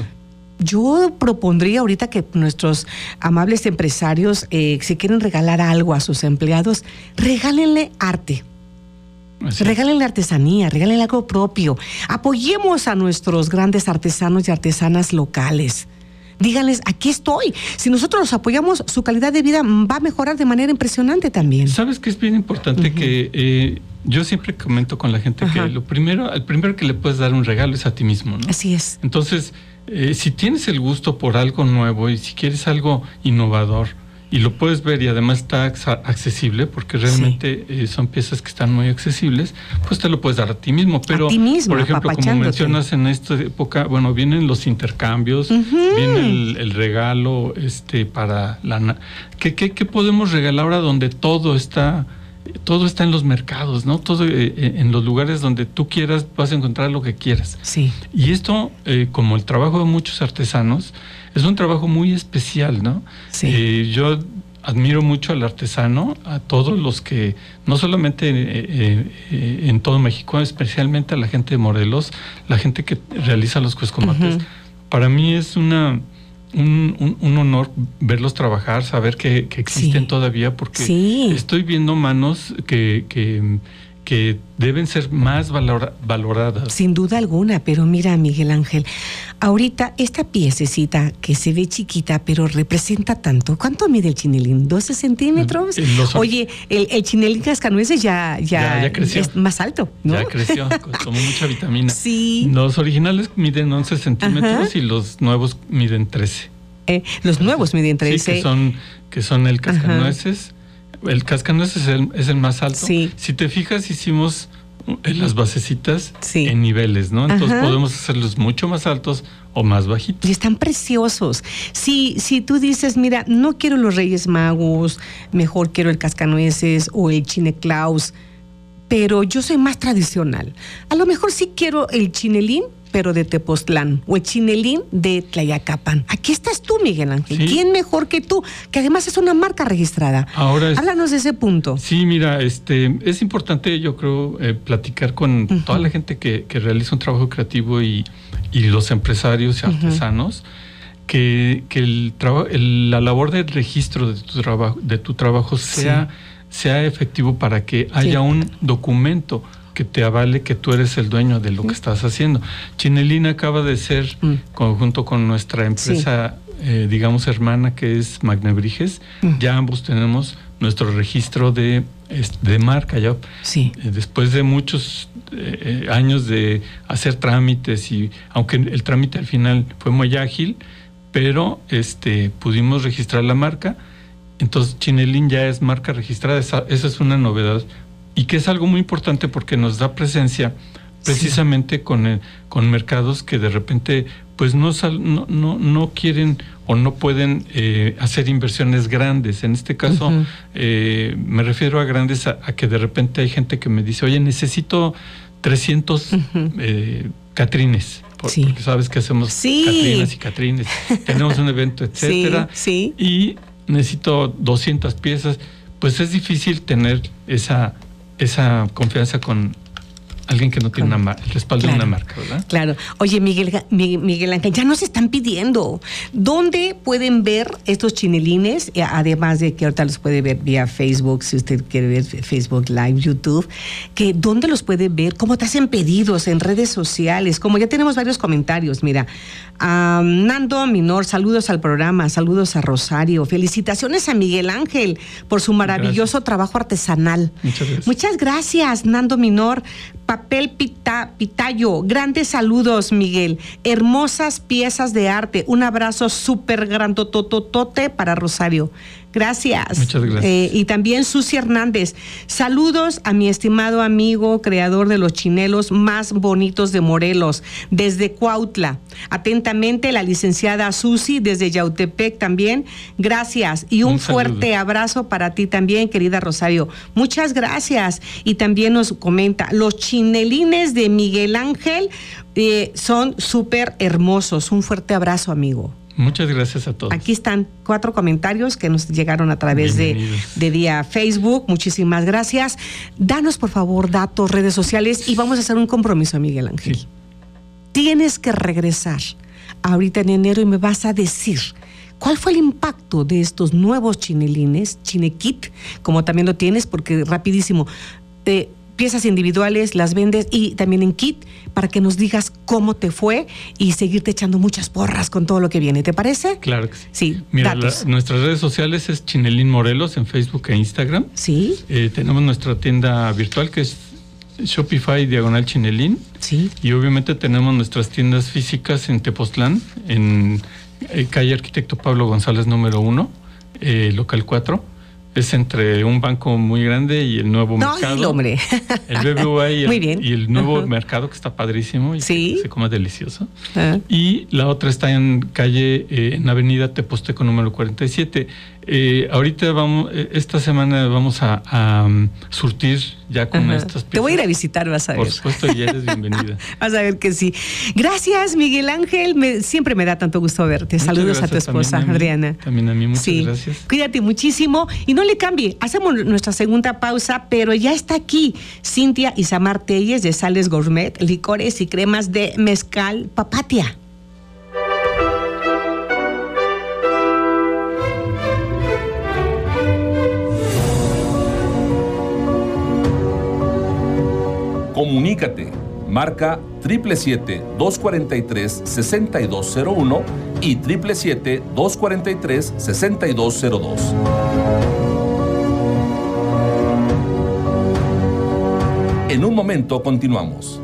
Yo propondría ahorita que nuestros amables empresarios, eh, si quieren regalar algo a sus empleados, regálenle arte. Así. Regálenle artesanía, regálenle algo propio. Apoyemos a nuestros grandes artesanos y artesanas locales. Díganles, aquí estoy. Si nosotros los apoyamos, su calidad de vida va a mejorar de manera impresionante también. ¿Sabes qué es bien importante? Uh-huh. Que eh, yo siempre comento con la gente Ajá. que lo primero, el primero que le puedes dar un regalo es a ti mismo, ¿no? Así es. Entonces, eh, si tienes el gusto por algo nuevo y si quieres algo innovador, y lo puedes ver y además está accesible, porque realmente sí. eh, son piezas que están muy accesibles, pues te lo puedes dar a ti mismo. Pero, a ti mismo, por ejemplo, como mencionas en esta época, bueno, vienen los intercambios, uh-huh. viene el, el regalo este para la... ¿Qué, qué, ¿Qué podemos regalar ahora donde todo está... Todo está en los mercados, ¿no? Todo eh, en los lugares donde tú quieras vas a encontrar lo que quieras. Sí. Y esto, eh, como el trabajo de muchos artesanos, es un trabajo muy especial, ¿no? Sí. Eh, yo admiro mucho al artesano, a todos los que, no solamente eh, eh, en todo México, especialmente a la gente de Morelos, la gente que realiza los cuescomates. Uh-huh. Para mí es una... Un, un, un honor verlos trabajar, saber que, que existen sí. todavía, porque sí. estoy viendo manos que, que, que deben ser más valora, valoradas. Sin duda alguna, pero mira, Miguel Ángel, ahorita esta piececita que se ve chiquita, pero representa tanto. ¿Cuánto mide el chinelín? ¿doce centímetros? Los... Oye, el, el chinelín cascanueces ya, ya, ya, ya creció. Es más alto, ¿no? Ya creció, tomó mucha vitamina. Sí. Los originales miden once centímetros Ajá. y los nuevos miden trece. Eh, los nuevos miden trece. Sí, que son, que son el cascanueces. Ajá. El cascanueces es el, es el más alto. Sí. Si te fijas, hicimos las basecitas sí. en niveles, ¿no? Entonces Ajá. podemos hacerlos mucho más altos o más bajitos. Y están preciosos. Si, si tú dices, mira, no quiero los Reyes Magos, mejor quiero el cascanueces o el Chineclaus, pero yo soy más tradicional. A lo mejor sí quiero el chinelín, pero de Tepoztlán, o el chinelín de Tlayacapan. Aquí estás tú, Miguel Ángel. Sí. ¿Quién mejor que tú? Que además es una marca registrada. Ahora es, háblanos de ese punto. Sí, mira, este, es importante, yo creo, eh, platicar con uh-huh. toda la gente que, que realiza un trabajo creativo y, y los empresarios y artesanos, uh-huh. que, que el traba, el, la labor de registro de tu trabajo, de tu trabajo sea, sí. sea efectivo para que haya sí. un documento que te avale que tú eres el dueño de lo sí. que estás haciendo. Chinelín acaba de ser, mm. conjunto con nuestra empresa, sí. eh, digamos, hermana, que es Magnebriges, mm. ya ambos tenemos nuestro registro de, de marca. Ya, sí. eh, después de muchos eh, años de hacer trámites, y aunque el trámite al final fue muy ágil, pero este pudimos registrar la marca. Entonces Chinelín ya es marca registrada. Esa, esa es una novedad, y que es algo muy importante porque nos da presencia precisamente sí. con, el, con mercados que de repente pues no, sal, no, no, no quieren o no pueden eh, hacer inversiones grandes. En este caso, uh-huh. eh, me refiero a grandes, a, a que de repente hay gente que me dice, oye, necesito trescientos uh-huh. eh, catrines. Por, sí. Porque sabes que hacemos sí. catrinas y catrines. Tenemos un evento, etcétera. Sí, sí. Y necesito doscientas piezas. Pues es difícil tener esa... esa confianza con alguien que no tiene una mar- el respaldo claro, de una marca, ¿verdad? Claro. Oye, Miguel, Miguel Ángel, ya nos están pidiendo. ¿Dónde pueden ver estos chinelines? Además de que ahorita los puede ver vía Facebook, si usted quiere ver Facebook Live, YouTube. Que ¿dónde los puede ver? ¿Cómo te hacen pedidos en redes sociales? Como ya tenemos varios comentarios, mira. Um, Nando Minor, saludos al programa, saludos a Rosario. Felicitaciones a Miguel Ángel por su maravilloso gracias. trabajo artesanal. Muchas gracias. Muchas gracias, Nando Minor. Papel pita, Pitayo, grandes saludos, Miguel. Hermosas piezas de arte. Un abrazo súper grandotototote para Rosario. Gracias. Muchas gracias. Eh, y también Susi Hernández. Saludos a mi estimado amigo, creador de los chinelos más bonitos de Morelos, desde Cuautla. Atentamente, la licenciada Susi, desde Yautepec también. Gracias. Y un, un fuerte abrazo para ti también, querida Rosario. Muchas gracias. Y también nos comenta, los chinelines de Miguel Ángel eh, son súper hermosos. Un fuerte abrazo, amigo. Muchas gracias a todos. Aquí están cuatro comentarios que nos llegaron a través de, de vía Facebook. Muchísimas gracias. Danos, por favor, datos, redes sociales, y vamos a hacer un compromiso, Miguel Ángel. Sí. Tienes que regresar ahorita en enero y me vas a decir cuál fue el impacto de estos nuevos chinelines, Chinekit, como también lo tienes, porque rapidísimo, te... piezas individuales, las vendes, y también en kit, para que nos digas cómo te fue y seguirte echando muchas porras con todo lo que viene. ¿Te parece? Claro que sí. Sí, mira, la, nuestras redes sociales es Chinelín Morelos en Facebook e Instagram. Sí. Eh, tenemos nuestra tienda virtual que es Shopify Diagonal Chinelín. Sí. Y obviamente tenemos nuestras tiendas físicas en Tepoztlán, en eh, calle Arquitecto Pablo González número uno, eh, local cuatro. Es entre un banco muy grande y el nuevo no, mercado. El hombre. El B B V A y el, muy bien. y el nuevo uh-huh. mercado, que está padrísimo y sí. se come delicioso. Uh-huh. Y la otra está en calle, eh, en avenida Teposteco número cuarenta y siete. Eh, ahorita vamos, esta semana vamos a, a um, surtir ya con uh-huh. estas piezas. Te voy a ir a visitar, vas a ver. Por supuesto, ya eres bienvenida. Vas a ver que sí. Gracias, Miguel Ángel. Me, siempre me da tanto gusto verte. Muchas Saludos a tu esposa, a mí, Adriana. También a mí, muchas sí. gracias. Cuídate muchísimo y no le cambie. Hacemos nuestra segunda pausa, pero ya está aquí Cintia Isamar Telles de Sales Gourmet, licores y cremas de mezcal Papatia. Comunícate, marca siete siete siete, dos cuatro tres, seis dos cero uno y siete siete siete, dos cuatro tres, seis dos cero dos. En un momento continuamos.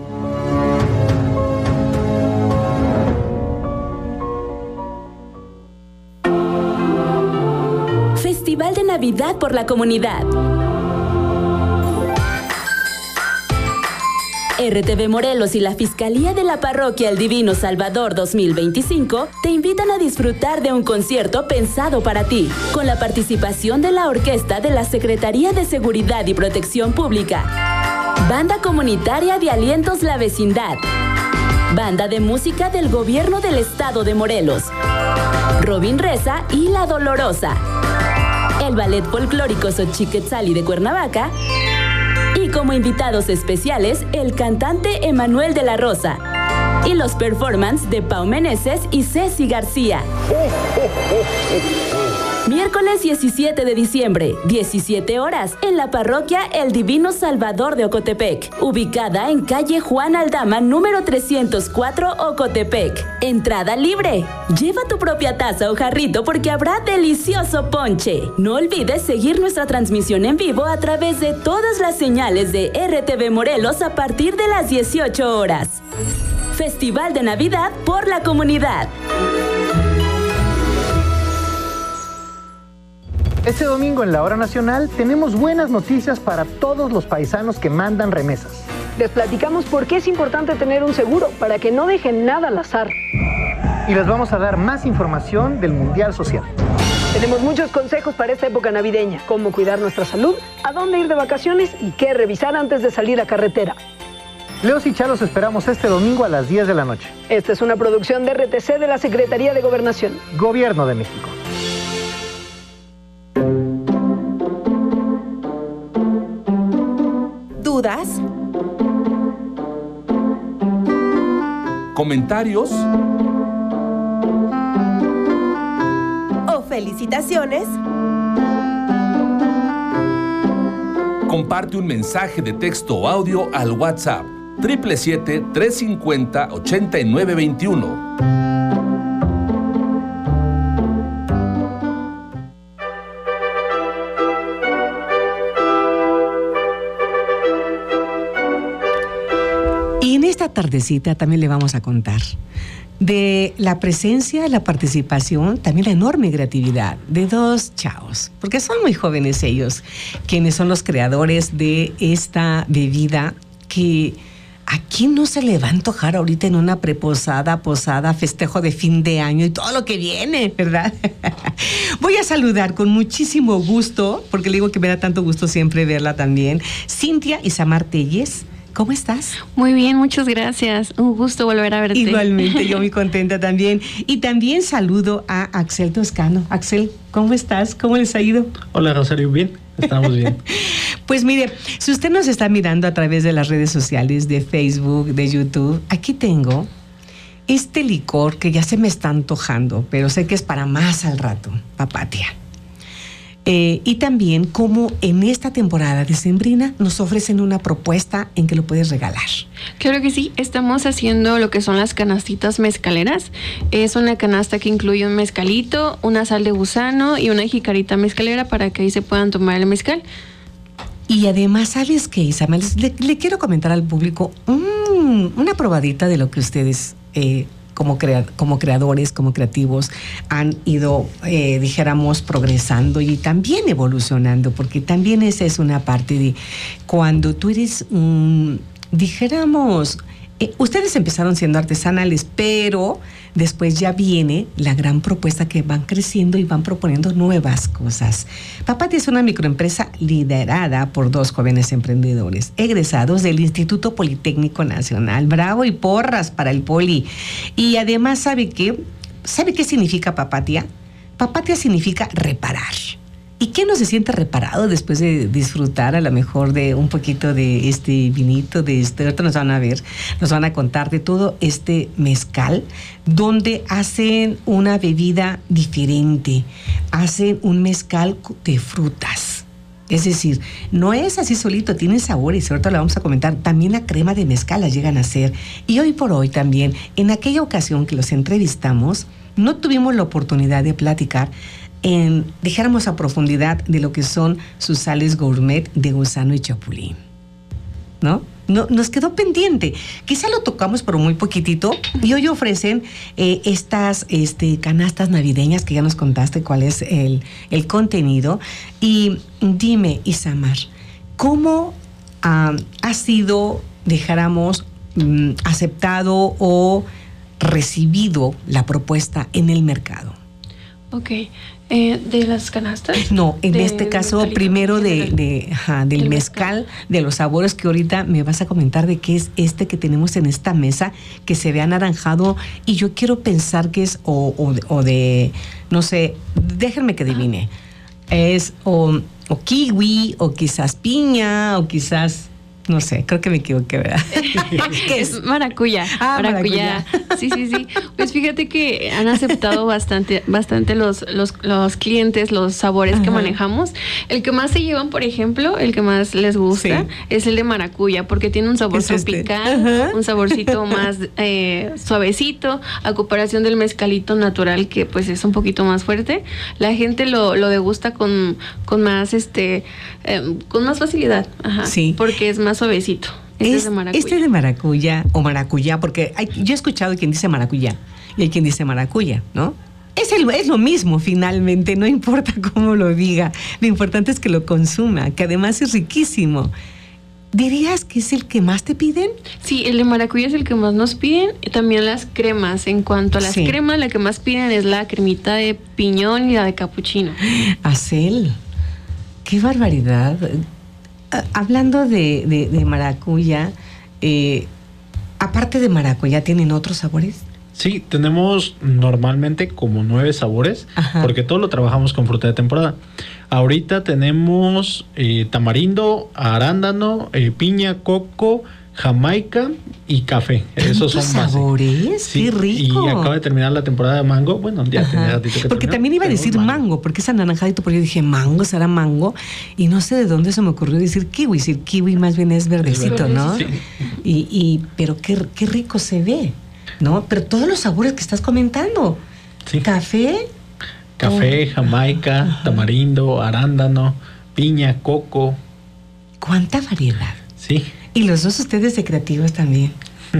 Festival de Navidad por la Comunidad. R T V Morelos y la Fiscalía de la Parroquia El Divino Salvador dos mil veinticinco te invitan a disfrutar de un concierto pensado para ti, con la participación de la orquesta de la Secretaría de Seguridad y Protección Pública. Banda Comunitaria de Alientos La Vecindad. Banda de Música del Gobierno del Estado de Morelos. Robin Reza y La Dolorosa. El Ballet Folclórico Xochiquetzali de Cuernavaca. Y como invitados especiales, el cantante Emanuel de la Rosa. Y los performances de Pau Meneses y Ceci García. Miércoles diecisiete de diciembre, diecisiete horas, en la parroquia El Divino Salvador de Ocotepec, ubicada en calle Juan Aldama, número trescientos cuatro, Ocotepec. Entrada libre. Lleva tu propia taza o jarrito porque habrá delicioso ponche. No olvides seguir nuestra transmisión en vivo a través de todas las señales de R T V Morelos a partir de las dieciocho horas. Festival de Navidad por la comunidad. Este domingo en la Hora Nacional tenemos buenas noticias para todos los paisanos que mandan remesas. Les platicamos por qué es importante tener un seguro para que no dejen nada al azar. Y les vamos a dar más información del Mundial Social. Tenemos muchos consejos para esta época navideña, cómo cuidar nuestra salud, a dónde ir de vacaciones y qué revisar antes de salir a carretera. Leos y Chalos esperamos este domingo a las diez de la noche. Esta es una producción de R T C de la Secretaría de Gobernación. Gobierno de México. ¿Dudas? ¿Comentarios? ¿O felicitaciones? Comparte un mensaje de texto o audio al WhatsApp siete siete siete, tres cinco cero, ocho nueve dos uno. Y en esta tardecita también le vamos a contar de la presencia, la participación, también la enorme creatividad de dos chavos, porque son muy jóvenes ellos, quienes son los creadores de esta bebida que ¿a quién no se le va a antojar ahorita en una preposada, posada, festejo de fin de año y todo lo que viene, verdad? Voy a saludar con muchísimo gusto, porque le digo que me da tanto gusto siempre verla también, Cintia Isamar Telles. ¿Cómo estás? Muy bien, muchas gracias. Un gusto volver a verte. Igualmente, yo muy contenta también. Y también saludo a Axel Toscano. Axel, ¿cómo estás? ¿Cómo les ha ido? Hola, Rosario, bien. Estamos bien. Pues mire, si usted nos está mirando a través de las redes sociales, de Facebook, de YouTube, aquí tengo este licor que ya se me está antojando, pero sé que es para más al rato, Papatia. Eh, y también como en esta temporada decembrina nos ofrecen una propuesta en que lo puedes regalar. Claro que sí, estamos haciendo lo que son las canastitas mezcaleras. Es una canasta que incluye un mezcalito, una sal de gusano y una jicarita mezcalera para que ahí se puedan tomar el mezcal. Y además, ¿sabes qué, Isabel? Le, le quiero comentar al público mmm, una probadita de lo que ustedes eh, Como, crea, como creadores, como creativos, han ido, eh, dijéramos, progresando y también evolucionando, porque también esa es una parte de cuando tú eres, um, dijéramos, eh, ustedes empezaron siendo artesanales, pero después ya viene la gran propuesta que van creciendo y van proponiendo nuevas cosas. Papatia es una microempresa liderada por dos jóvenes emprendedores, egresados del Instituto Politécnico Nacional. Bravo y porras para el Poli. Y además, ¿sabe qué? ¿Sabe qué significa Papatia? Papatia significa reparar. ¿Y qué no se siente reparado después de disfrutar a lo mejor de un poquito de este vinito, de este, ahorita nos van a ver, nos van a contar de todo este mezcal, donde hacen una bebida diferente, hacen un mezcal de frutas. Es decir, no es así solito, tiene sabores, ahorita lo vamos a comentar. También la crema de mezcal la llegan a hacer. Y hoy por hoy también, en aquella ocasión que los entrevistamos, no tuvimos la oportunidad de platicar en, dijéramos a profundidad, de lo que son sus sales gourmet de gusano y chapulín, ¿no? No, nos quedó pendiente. Quizá lo tocamos pero muy poquitito. Y hoy ofrecen eh, estas este, canastas navideñas que ya nos contaste cuál es el, el contenido. Y dime, Isamar, ¿cómo uh, ha sido, dijéramos, um, aceptado o recibido la propuesta en el mercado? Ok. Eh, ¿De las canastas? No, en de, este caso, mezcalito, primero de, de, ajá, del mezcal, mezcal, de los sabores que ahorita me vas a comentar de qué es este que tenemos en esta mesa, que se ve anaranjado, y yo quiero pensar que es o, o, de, o de, no sé, déjenme que adivine, es o, o kiwi, o quizás piña, o quizás... No sé, creo que me equivoqué, ¿verdad? ¿Qué es? Maracuyá. Ah, maracuyá. maracuyá. Sí, sí, sí. Pues fíjate que han aceptado bastante, bastante los, los, los clientes, los sabores Ajá. que manejamos. El que más se llevan, por ejemplo, el que más les gusta, sí. es el de maracuyá, porque tiene un sabor tropical, este? un saborcito más eh, suavecito, a comparación del mezcalito natural, que pues es un poquito más fuerte. La gente lo, lo degusta con, con más, este, eh, con más facilidad. Ajá. Sí. Porque es más suavecito. Este es, es de maracuyá. Este de maracuyá o maracuyá, porque hay, yo he escuchado quien dice maracuyá y hay quien dice maracuyá, ¿no? Es, el, es lo mismo finalmente, no importa cómo lo diga. Lo importante es que lo consuma, que además es riquísimo. ¿Dirías que es el que más te piden? Sí, el de maracuyá es el que más nos piden. También las cremas. En cuanto a las sí. cremas, la que más piden es la cremita de piñón y la de capuchino. Acel, qué barbaridad. Hablando de, de, de maracuyá, eh, aparte de maracuyá, ¿tienen otros sabores? Sí, tenemos normalmente como nueve sabores, Ajá. porque todo lo trabajamos con fruta de temporada. Ahorita tenemos eh, tamarindo, arándano, eh, piña, coco, jamaica y café. Esos son sabores, sí, qué rico. Y acaba de terminar la temporada de mango. Bueno, ya tiene ratito que Porque terminó, también iba a decir mango. mango, porque es anaranjadito, porque yo dije mango, será mango, y no sé de dónde se me ocurrió decir kiwi. Decir kiwi más bien es verdecito, es ¿no? Sí. Y, y pero qué, qué rico se ve, ¿no? Pero todos los sabores que estás comentando. Sí. Café. Café, oh. jamaica, Ajá. tamarindo, arándano, piña, coco. ¿Cuánta variedad? Sí. Y los dos ustedes de creativos también,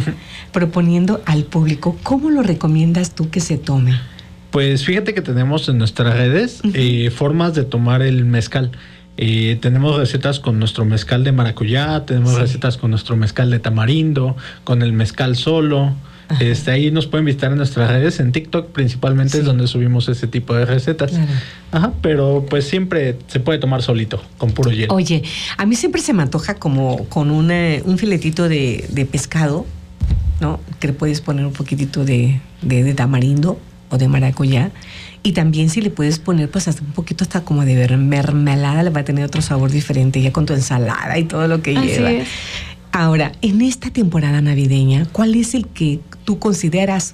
proponiendo al público, ¿cómo lo recomiendas tú que se tome? Pues fíjate que tenemos en nuestras redes uh-huh. eh, formas de tomar el mezcal. Eh, tenemos recetas con nuestro mezcal de maracuyá, tenemos sí. recetas con nuestro mezcal de tamarindo, con el mezcal solo. Este, ahí nos pueden visitar en nuestras redes, en TikTok principalmente sí. es donde subimos ese tipo de recetas. Claro. Ajá, pero pues siempre se puede tomar solito, con puro hielo. Oye, a mí siempre se me antoja como con una, un filetito de, de pescado, ¿no? Que le puedes poner un poquitito de, de, de tamarindo o de maracuyá. Y también si le puedes poner pues hasta un poquito hasta como de mermelada, le va a tener otro sabor diferente ya con tu ensalada y todo lo que Así lleva. Es. Ahora, en esta temporada navideña, ¿cuál es el que tú consideras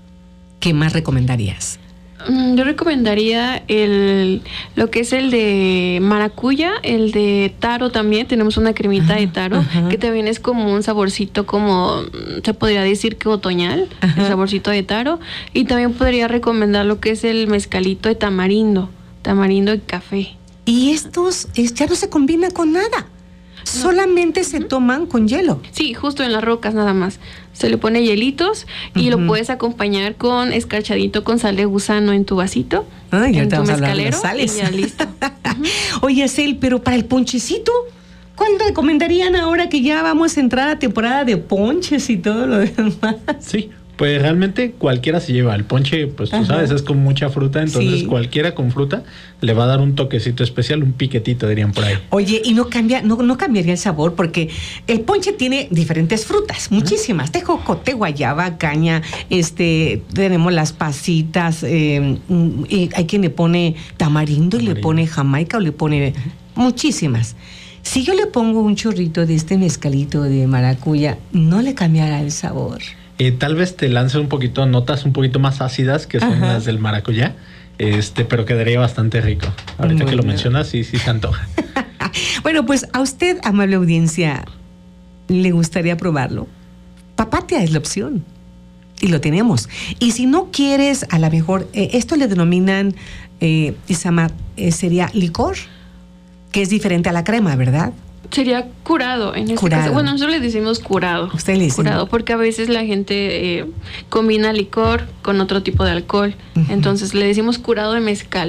que más recomendarías? Yo recomendaría el lo que es el de maracuyá, el de taro también. Tenemos una cremita ajá, de taro ajá. que también es como un saborcito como, se podría decir que otoñal, ajá. el saborcito de taro. Y también podría recomendar lo que es el mezcalito de tamarindo, tamarindo y café. Y estos es, ya no se combina con nada. Solamente no. se toman con hielo. Sí, justo en las rocas nada más. Se le pone hielitos y uh-huh. lo puedes acompañar con escarchadito con sal de gusano en tu vasito, Ay, en tu mezcalero y ya listo. Uh-huh. Oye, Acel, pero para el ponchecito, ¿cuál recomendarían ahora que ya vamos a entrar a temporada de ponches y todo lo demás? Sí. Pues realmente cualquiera se lleva. El ponche, pues tú Ajá. sabes, es con mucha fruta, entonces sí. cualquiera con fruta le va a dar un toquecito especial, un piquetito dirían por ahí. Oye, y no cambia, no, no cambiaría el sabor, porque el ponche tiene diferentes frutas, muchísimas, de jocote, guayaba, caña, este, tenemos las pasitas, eh, y hay quien le pone tamarindo, tamarindo y le pone jamaica o le pone muchísimas. Si yo le pongo un chorrito de este mezcalito de maracuyá, ¿no le cambiará el sabor? Eh, tal vez te lance un poquito, notas un poquito más ácidas que son Ajá. las del maracuyá, este, pero quedaría bastante rico. Ahorita bueno. que lo mencionas, sí, sí se antoja. Bueno, pues a usted, amable audiencia, ¿le gustaría probarlo? Papatia es la opción. Y lo tenemos. Y si no quieres, a lo mejor, eh, esto le denominan, eh, Isamar, eh, sería licor, que es diferente a la crema, ¿verdad? Sería curado en este curado. caso. Bueno, nosotros le decimos curado. Usted le dice curado, porque a veces la gente eh, combina licor con otro tipo de alcohol. Uh-huh. Entonces le decimos curado de mezcal.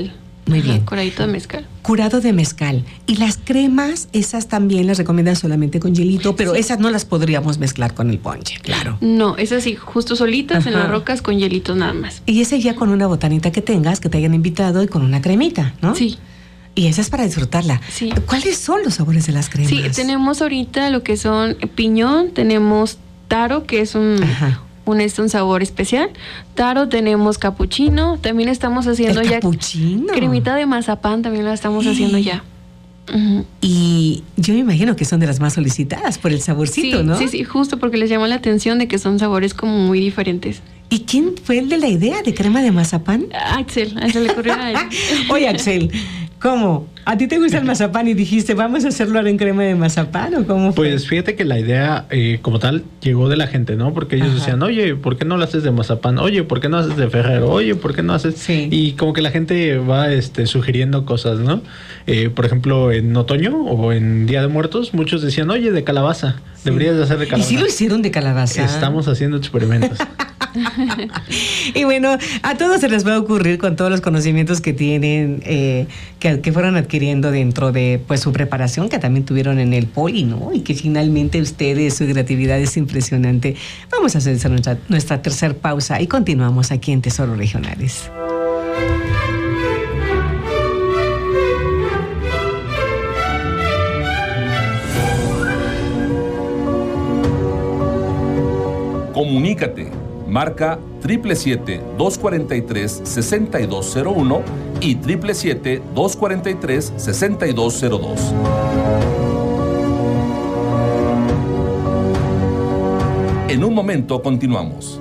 Muy Ajá, bien. Curadito de mezcal. Curado de mezcal. Y las cremas, esas también las recomiendan solamente con hielito, pero sí. esas no las podríamos mezclar con el ponche, claro. No, esas sí, justo solitas Ajá. en las rocas con hielitos nada más. Y ese ya con una botanita que tengas, que te hayan invitado y con una cremita, ¿no? Sí. Y esa es para disfrutarla. Sí. ¿Cuáles son los sabores de las cremas? Sí, tenemos ahorita lo que son piñón, tenemos taro, que es un... Ajá. Un, este, un sabor especial. Taro, tenemos capuchino. También estamos haciendo ¿El ya. Capuchino. Cremita de mazapán también la estamos haciendo ya. Uh-huh. Y yo me imagino que son de las más solicitadas por el saborcito, sí, ¿no? Sí, sí, justo porque les llama la atención de que son sabores como muy diferentes. ¿Y quién fue el de la idea de crema de mazapán? Axel, a Axel le ocurrió a él. Oye, Axel, ¿cómo? ¿A ti te gusta el mazapán y dijiste, vamos a hacerlo ahora en crema de mazapán o cómo fue? Pues fíjate que la idea eh, como tal llegó de la gente, ¿no? Porque ellos Ajá. decían, oye, ¿por qué no lo haces de mazapán? Oye, ¿por qué no haces de Ferrero? Oye, ¿por qué no haces...? Sí. Y como que la gente va este, sugiriendo cosas, ¿no? Eh, por ejemplo, en otoño o en Día de Muertos, muchos decían, oye, de calabaza. Sí. Deberías de hacer de calabaza. ¿Y sí lo hicieron de calabaza? Estamos haciendo experimentos. Y bueno, a todos se les va a ocurrir con todos los conocimientos que tienen, eh, que, que fueron adquiriendo dentro de pues su preparación, que también tuvieron en el poli, ¿no? Y que finalmente ustedes, su creatividad es impresionante. Vamos a hacer nuestra, nuestra tercera pausa y continuamos aquí en Tesoros Regionales. Comunícate. Marca siete siete siete, dos cuatro tres, seis dos cero uno y siete siete siete, dos cuatro tres, seis dos cero dos. En un momento continuamos.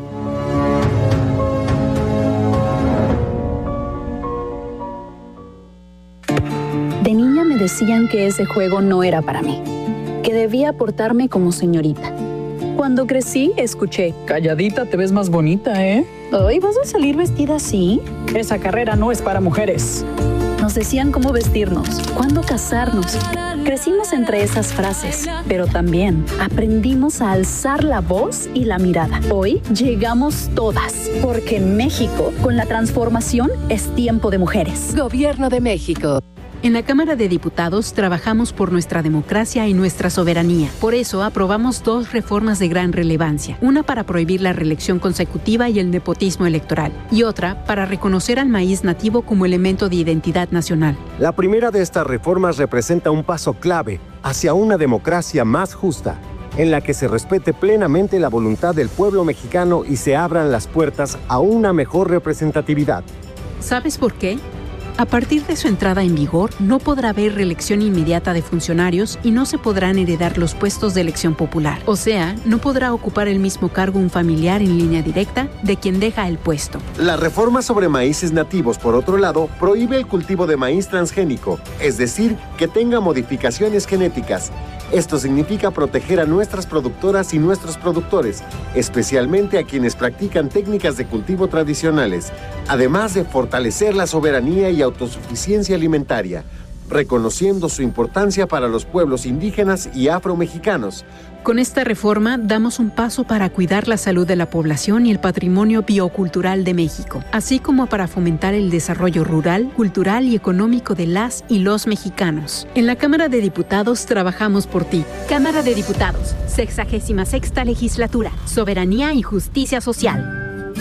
De niña me decían que ese juego no era para mí, que debía portarme como señorita. Cuando crecí, escuché, calladita te ves más bonita, ¿eh? ¿Hoy vas a salir vestida así? Esa carrera no es para mujeres. Nos decían cómo vestirnos, cuándo casarnos. Crecimos entre esas frases, pero también aprendimos a alzar la voz y la mirada. Hoy llegamos todas, porque en México, con la transformación, es tiempo de mujeres. Gobierno de México. En la Cámara de Diputados trabajamos por nuestra democracia y nuestra soberanía. Por eso aprobamos dos reformas de gran relevancia. Una para prohibir la reelección consecutiva y el nepotismo electoral. Y otra para reconocer al maíz nativo como elemento de identidad nacional. La primera de estas reformas representa un paso clave hacia una democracia más justa, en la que se respete plenamente la voluntad del pueblo mexicano y se abran las puertas a una mejor representatividad. ¿Sabes por qué? A partir de su entrada en vigor, no podrá haber reelección inmediata de funcionarios y no se podrán heredar los puestos de elección popular. O sea, no podrá ocupar el mismo cargo un familiar en línea directa de quien deja el puesto. La reforma sobre maíces nativos, por otro lado, prohíbe el cultivo de maíz transgénico, es decir, que tenga modificaciones genéticas. Esto significa proteger a nuestras productoras y nuestros productores, especialmente a quienes practican técnicas de cultivo tradicionales, además de fortalecer la soberanía y autosuficiencia alimentaria, reconociendo su importancia para los pueblos indígenas y afromexicanos. Con esta reforma damos un paso para cuidar la salud de la población y el patrimonio biocultural de México, así como para fomentar el desarrollo rural, cultural y económico de las y los mexicanos. En la Cámara de Diputados trabajamos por ti. Cámara de Diputados, sexagésima sexta legislatura, soberanía y justicia social.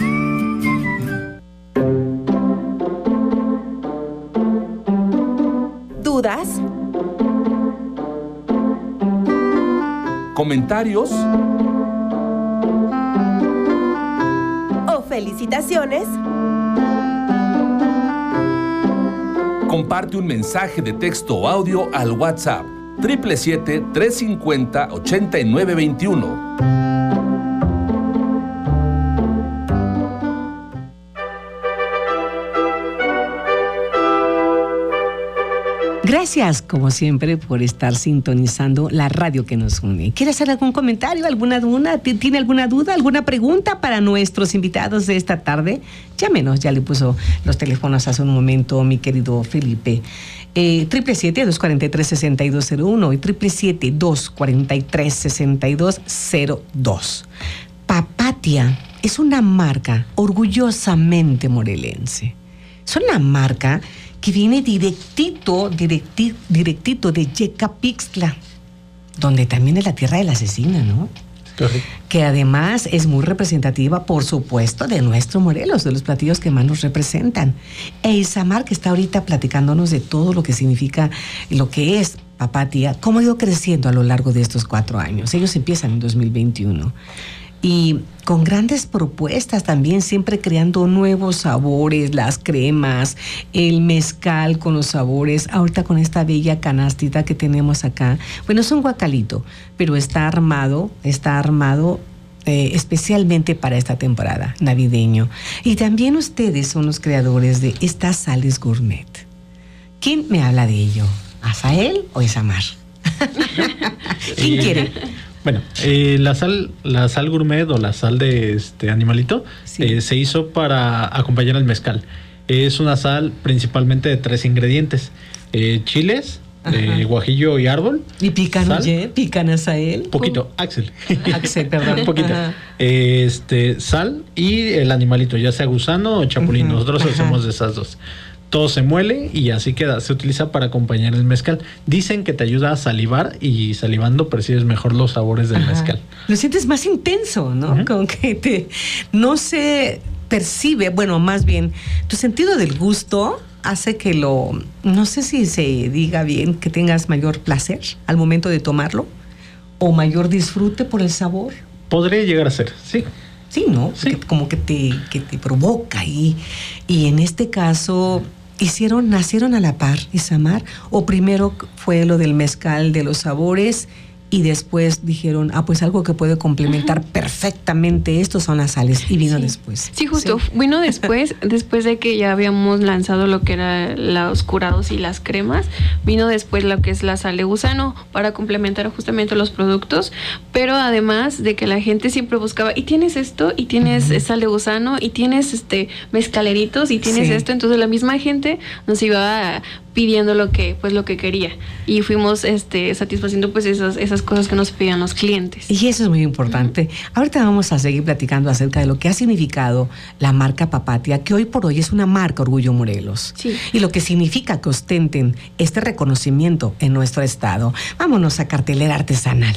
¿Dudas? ¿Comentarios? ¿O felicitaciones? Comparte un mensaje de texto o audio al WhatsApp siete siete siete, tres cinco cero, ocho nueve dos uno. Gracias, como siempre, por estar sintonizando la radio que nos une. ¿Quiere hacer algún comentario, alguna duda? ¿Tiene alguna duda, alguna pregunta para nuestros invitados de esta tarde? Llámenos, ya le puso los teléfonos hace un momento mi querido Felipe. Eh, siete siete siete, dos cuatro tres, seis dos cero uno y siete siete siete, dos cuatro tres, seis dos cero dos. Papatia es una marca orgullosamente morelense. Es una marca que viene directito, directi, directito de Yecapixtla, donde también es la tierra de la cecina, ¿no? Correcto. Que además es muy representativa, por supuesto, de nuestro Morelos, de los platillos que más nos representan. E Isamar, que está ahorita platicándonos de todo lo que significa, lo que es Papatía, cómo ha ido creciendo a lo largo de estos cuatro años. Ellos empiezan en dos mil veintiuno. Y con grandes propuestas también, siempre creando nuevos sabores, las cremas, el mezcal con los sabores, ahorita con esta bella canastita que tenemos acá. Bueno, es un guacalito, pero está armado, está armado eh, especialmente para esta temporada navideño. Y también ustedes son los creadores de estas sales gourmet. ¿Quién me habla de ello? ¿Azael o Isamar? ¿Quién quiere? Bueno, eh, la sal, la sal gourmet o la sal de este animalito sí. eh, se hizo para acompañar al mezcal. Es una sal principalmente de tres ingredientes: eh, chiles, eh, guajillo y árbol. ¿Y pican, oye? ¿Pican Azael? Poquito, Axel. Axel, perdón. Un poquito. Este, sal y el animalito, ya sea gusano o chapulín. Uh-huh. Nosotros Ajá. hacemos de esas dos. Todo se muele y así queda. Se utiliza para acompañar el mezcal. Dicen que te ayuda a salivar y salivando percibes mejor los sabores del Ajá. mezcal. Lo sientes más intenso, ¿no? Uh-huh. Como que te, no se percibe, bueno, más bien, tu sentido del gusto hace que lo, no sé si se diga bien, que tengas mayor placer al momento de tomarlo o mayor disfrute por el sabor. Podría llegar a ser, sí. Sí, ¿no? Sí. Como que te, que te provoca y, y en este caso hicieron, nacieron a la par, Isamar, o primero fue lo del mezcal de los sabores y después dijeron, ah, pues algo que puede complementar uh-huh. perfectamente esto son las sales, y vino sí. después. Sí, justo, sí. vino después, después de que ya habíamos lanzado lo que era los curados y las cremas, vino después lo que es la sal de gusano para complementar justamente los productos, pero además de que la gente siempre buscaba, y tienes esto, y tienes uh-huh. sal de gusano, y tienes este mezcaleritos, y tienes sí. esto, entonces la misma gente nos iba a pidiendo lo que pues lo que quería y fuimos este satisfaciendo pues esas esas cosas que nos pedían los clientes. Y eso es muy importante. Uh-huh. Ahorita vamos a seguir platicando acerca de lo que ha significado la marca Papatía, que hoy por hoy es una marca Orgullo Morelos. Sí. Y lo que significa que ostenten este reconocimiento en nuestro estado. Vámonos a cartelera artesanal.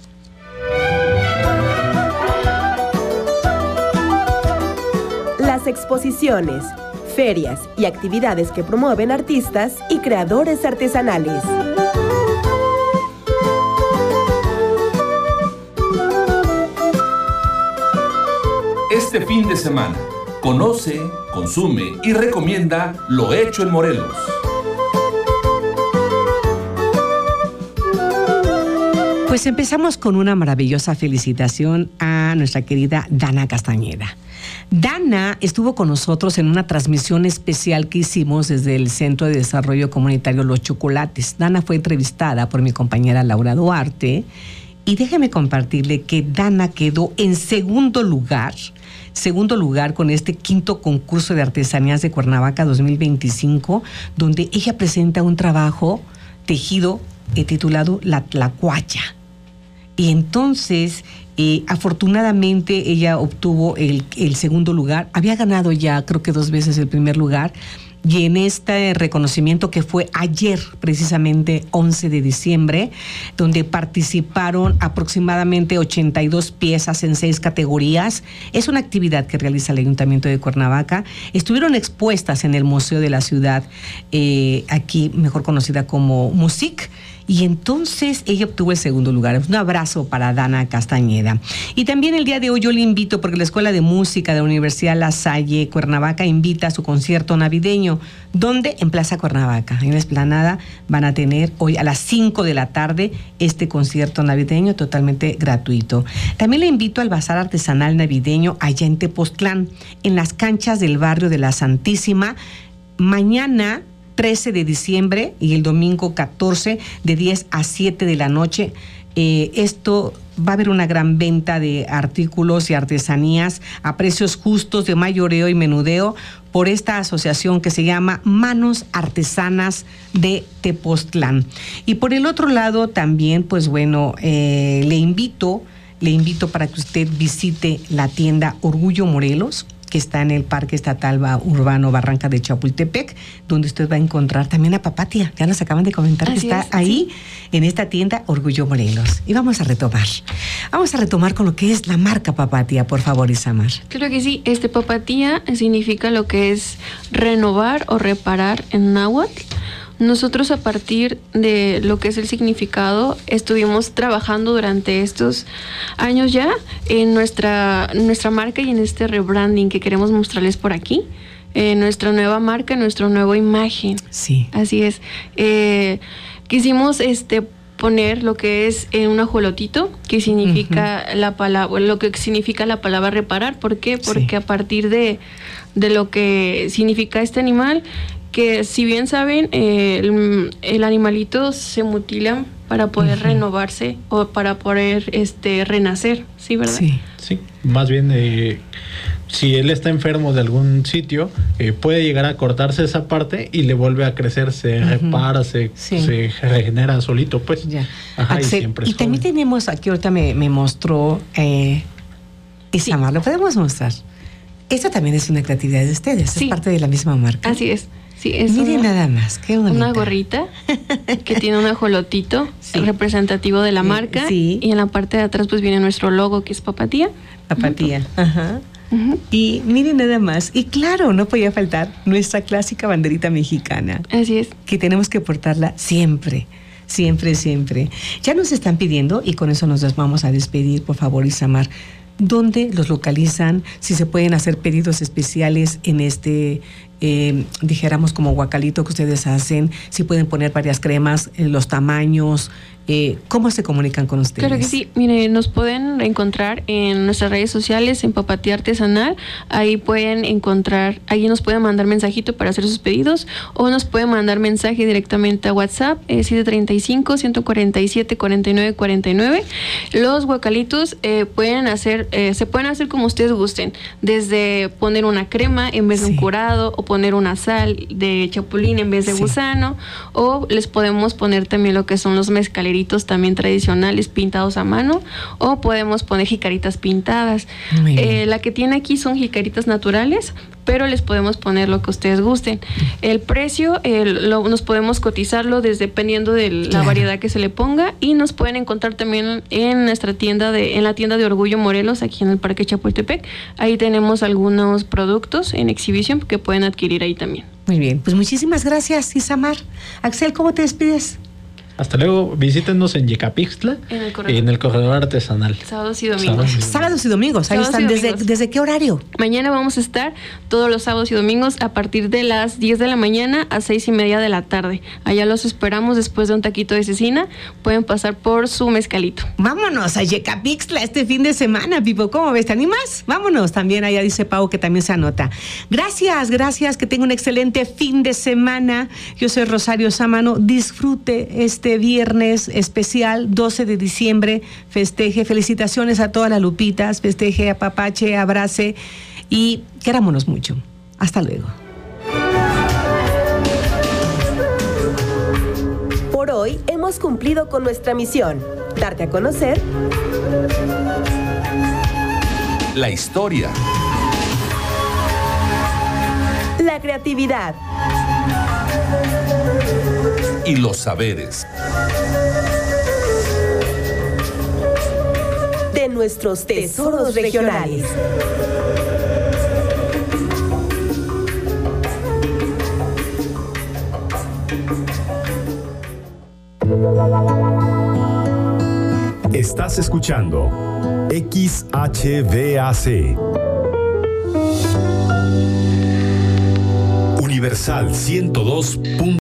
Las exposiciones, ferias y actividades que promueven artistas y creadores artesanales. Este fin de semana, conoce, consume y recomienda lo hecho en Morelos. Pues empezamos con una maravillosa felicitación a nuestra querida Dana Castañeda. Dana estuvo con nosotros en una transmisión especial que hicimos desde el Centro de Desarrollo Comunitario Los Chocolates. Dana fue entrevistada por mi compañera Laura Duarte y déjeme compartirle que Dana quedó en segundo lugar, segundo lugar con este quinto concurso de artesanías de Cuernavaca dos mil veinticinco, donde ella presenta un trabajo tejido eh, titulado La Tlacuacha. Y entonces, eh, afortunadamente, ella obtuvo el, el segundo lugar. Había ganado ya, creo que dos veces el primer lugar. Y en este reconocimiento que fue ayer, precisamente once de diciembre, donde participaron aproximadamente ochenta y dos piezas en seis categorías. Es una actividad que realiza el Ayuntamiento de Cuernavaca. Estuvieron expuestas en el Museo de la Ciudad, eh, aquí mejor conocida como MUSIC. Y entonces ella obtuvo el segundo lugar. Un abrazo para Dana Castañeda. Y también el día de hoy yo le invito, porque la Escuela de Música de la Universidad La Salle Cuernavaca invita a su concierto navideño, donde en Plaza Cuernavaca, en la explanada, van a tener hoy a las cinco de la tarde este concierto navideño totalmente gratuito. También le invito al Bazar Artesanal Navideño allá en Tepoztlán, en las canchas del barrio de la Santísima, mañana trece de diciembre y el domingo catorce de diez a siete de la noche. Eh, esto va a haber una gran venta de artículos y artesanías a precios justos de mayoreo y menudeo por esta asociación que se llama Manos Artesanas de Tepoztlán. Y por el otro lado también, pues bueno, eh, le invito, le invito para que usted visite la tienda Orgullo Morelos, que está en el Parque Estatal Urbano Barranca de Chapultepec, donde usted va a encontrar también a Papatia. Ya nos acaban de comentar Así que está es, ahí, sí. en esta tienda Orgullo Morelos. Y vamos a retomar. Vamos a retomar con lo que es la marca Papatia, por favor, Isamar. Claro que sí. Este Papatia significa lo que es renovar o reparar en náhuatl. Nosotros, a partir de lo que es el significado, estuvimos trabajando durante estos años ya en nuestra, nuestra marca y en este rebranding que queremos mostrarles por aquí. Eh, nuestra nueva marca, nuestra nueva imagen. Sí. Así es. Eh, quisimos este poner lo que es en un ajolotito, que significa uh-huh. la palabra, lo que significa la palabra reparar. ¿Por qué? Porque sí. a partir de, de lo que significa este animal, que si bien saben, eh, el, el animalito se mutila para poder uh-huh. renovarse o para poder este renacer, ¿sí, verdad? Sí, sí. Más bien, eh, si él está enfermo de algún sitio, eh, puede llegar a cortarse esa parte y le vuelve a crecer, se uh-huh. repara, se, sí. se regenera solito, pues. Ya. Ajá, Axel, y siempre y también joven. Tenemos, aquí ahorita me, me mostró eh, Isamar, sí. ¿lo podemos mostrar? Esto también es una creatividad de ustedes, sí. es parte de la misma marca. Así es. Sí, es Miren una, nada más, qué bonita. Una gorrita que tiene un ajolotito sí. representativo de la marca sí. y en la parte de atrás pues viene nuestro logo que es Papatia. Papatia, uh-huh. ajá. Uh-huh. Y miren nada más, y claro, no podía faltar nuestra clásica banderita mexicana. Así es. Que tenemos que portarla siempre, siempre, siempre. Ya nos están pidiendo, y con eso nos vamos a despedir, por favor, Isamar, ¿dónde los localizan? Si se pueden hacer pedidos especiales en este, eh, dijéramos como guacalito que ustedes hacen, si pueden poner varias cremas, eh, los tamaños, eh, ¿cómo se comunican con ustedes? Claro que sí, mire, nos pueden encontrar en nuestras redes sociales, en Papatia Artesanal, ahí pueden encontrar, ahí nos pueden mandar mensajito para hacer sus pedidos, o nos pueden mandar mensaje directamente a WhatsApp, eh, siete treinta y cinco, ciento cuarenta y siete, cuarenta y nueve cuarenta y nueve. Los guacalitos eh, pueden hacer, eh, se pueden hacer como ustedes gusten, desde poner una crema en vez sí. de un curado, o poner una sal de chapulín en vez de sí. gusano, o les podemos poner también lo que son los mezcaleritos también tradicionales pintados a mano, o podemos poner jicaritas pintadas. Eh, la que tiene aquí son jicaritas naturales, pero les podemos poner lo que ustedes gusten. El precio eh, lo, nos podemos cotizarlo desde, dependiendo de la claro. variedad que se le ponga, y nos pueden encontrar también en nuestra tienda de, en la tienda de Orgullo Morelos, aquí en el Parque Chapultepec. Ahí tenemos algunos productos en exhibición que pueden adquirir ahí también. Muy bien, pues muchísimas gracias, Isamar. Axel, ¿cómo te despides? Hasta luego, visítenos en Yecapixtla, en el corredor, en el corredor artesanal. Sábados y domingos. Sábados y domingos, ahí sábados están. ¿Desde, ¿Desde qué horario? Mañana vamos a estar todos los sábados y domingos a partir de las diez de la mañana a seis y media de la tarde. Allá los esperamos después de un taquito de cecina. Pueden pasar por su mezcalito. Vámonos a Yecapixtla este fin de semana, Pipo. ¿Cómo ves? ¿Te animas? Vámonos. También allá dice Pau que también se anota. Gracias, gracias. Que tenga un excelente fin de semana. Yo soy Rosario Sámano. Disfrute este Este viernes especial, doce de diciembre, festeje, felicitaciones a todas las Lupitas, festeje, apapache, abrace y querámonos mucho. Hasta luego. Por hoy hemos cumplido con nuestra misión, darte a conocer la historia, la creatividad y los saberes de nuestros tesoros regionales. Estás escuchando X H V A C Universal ciento dos punto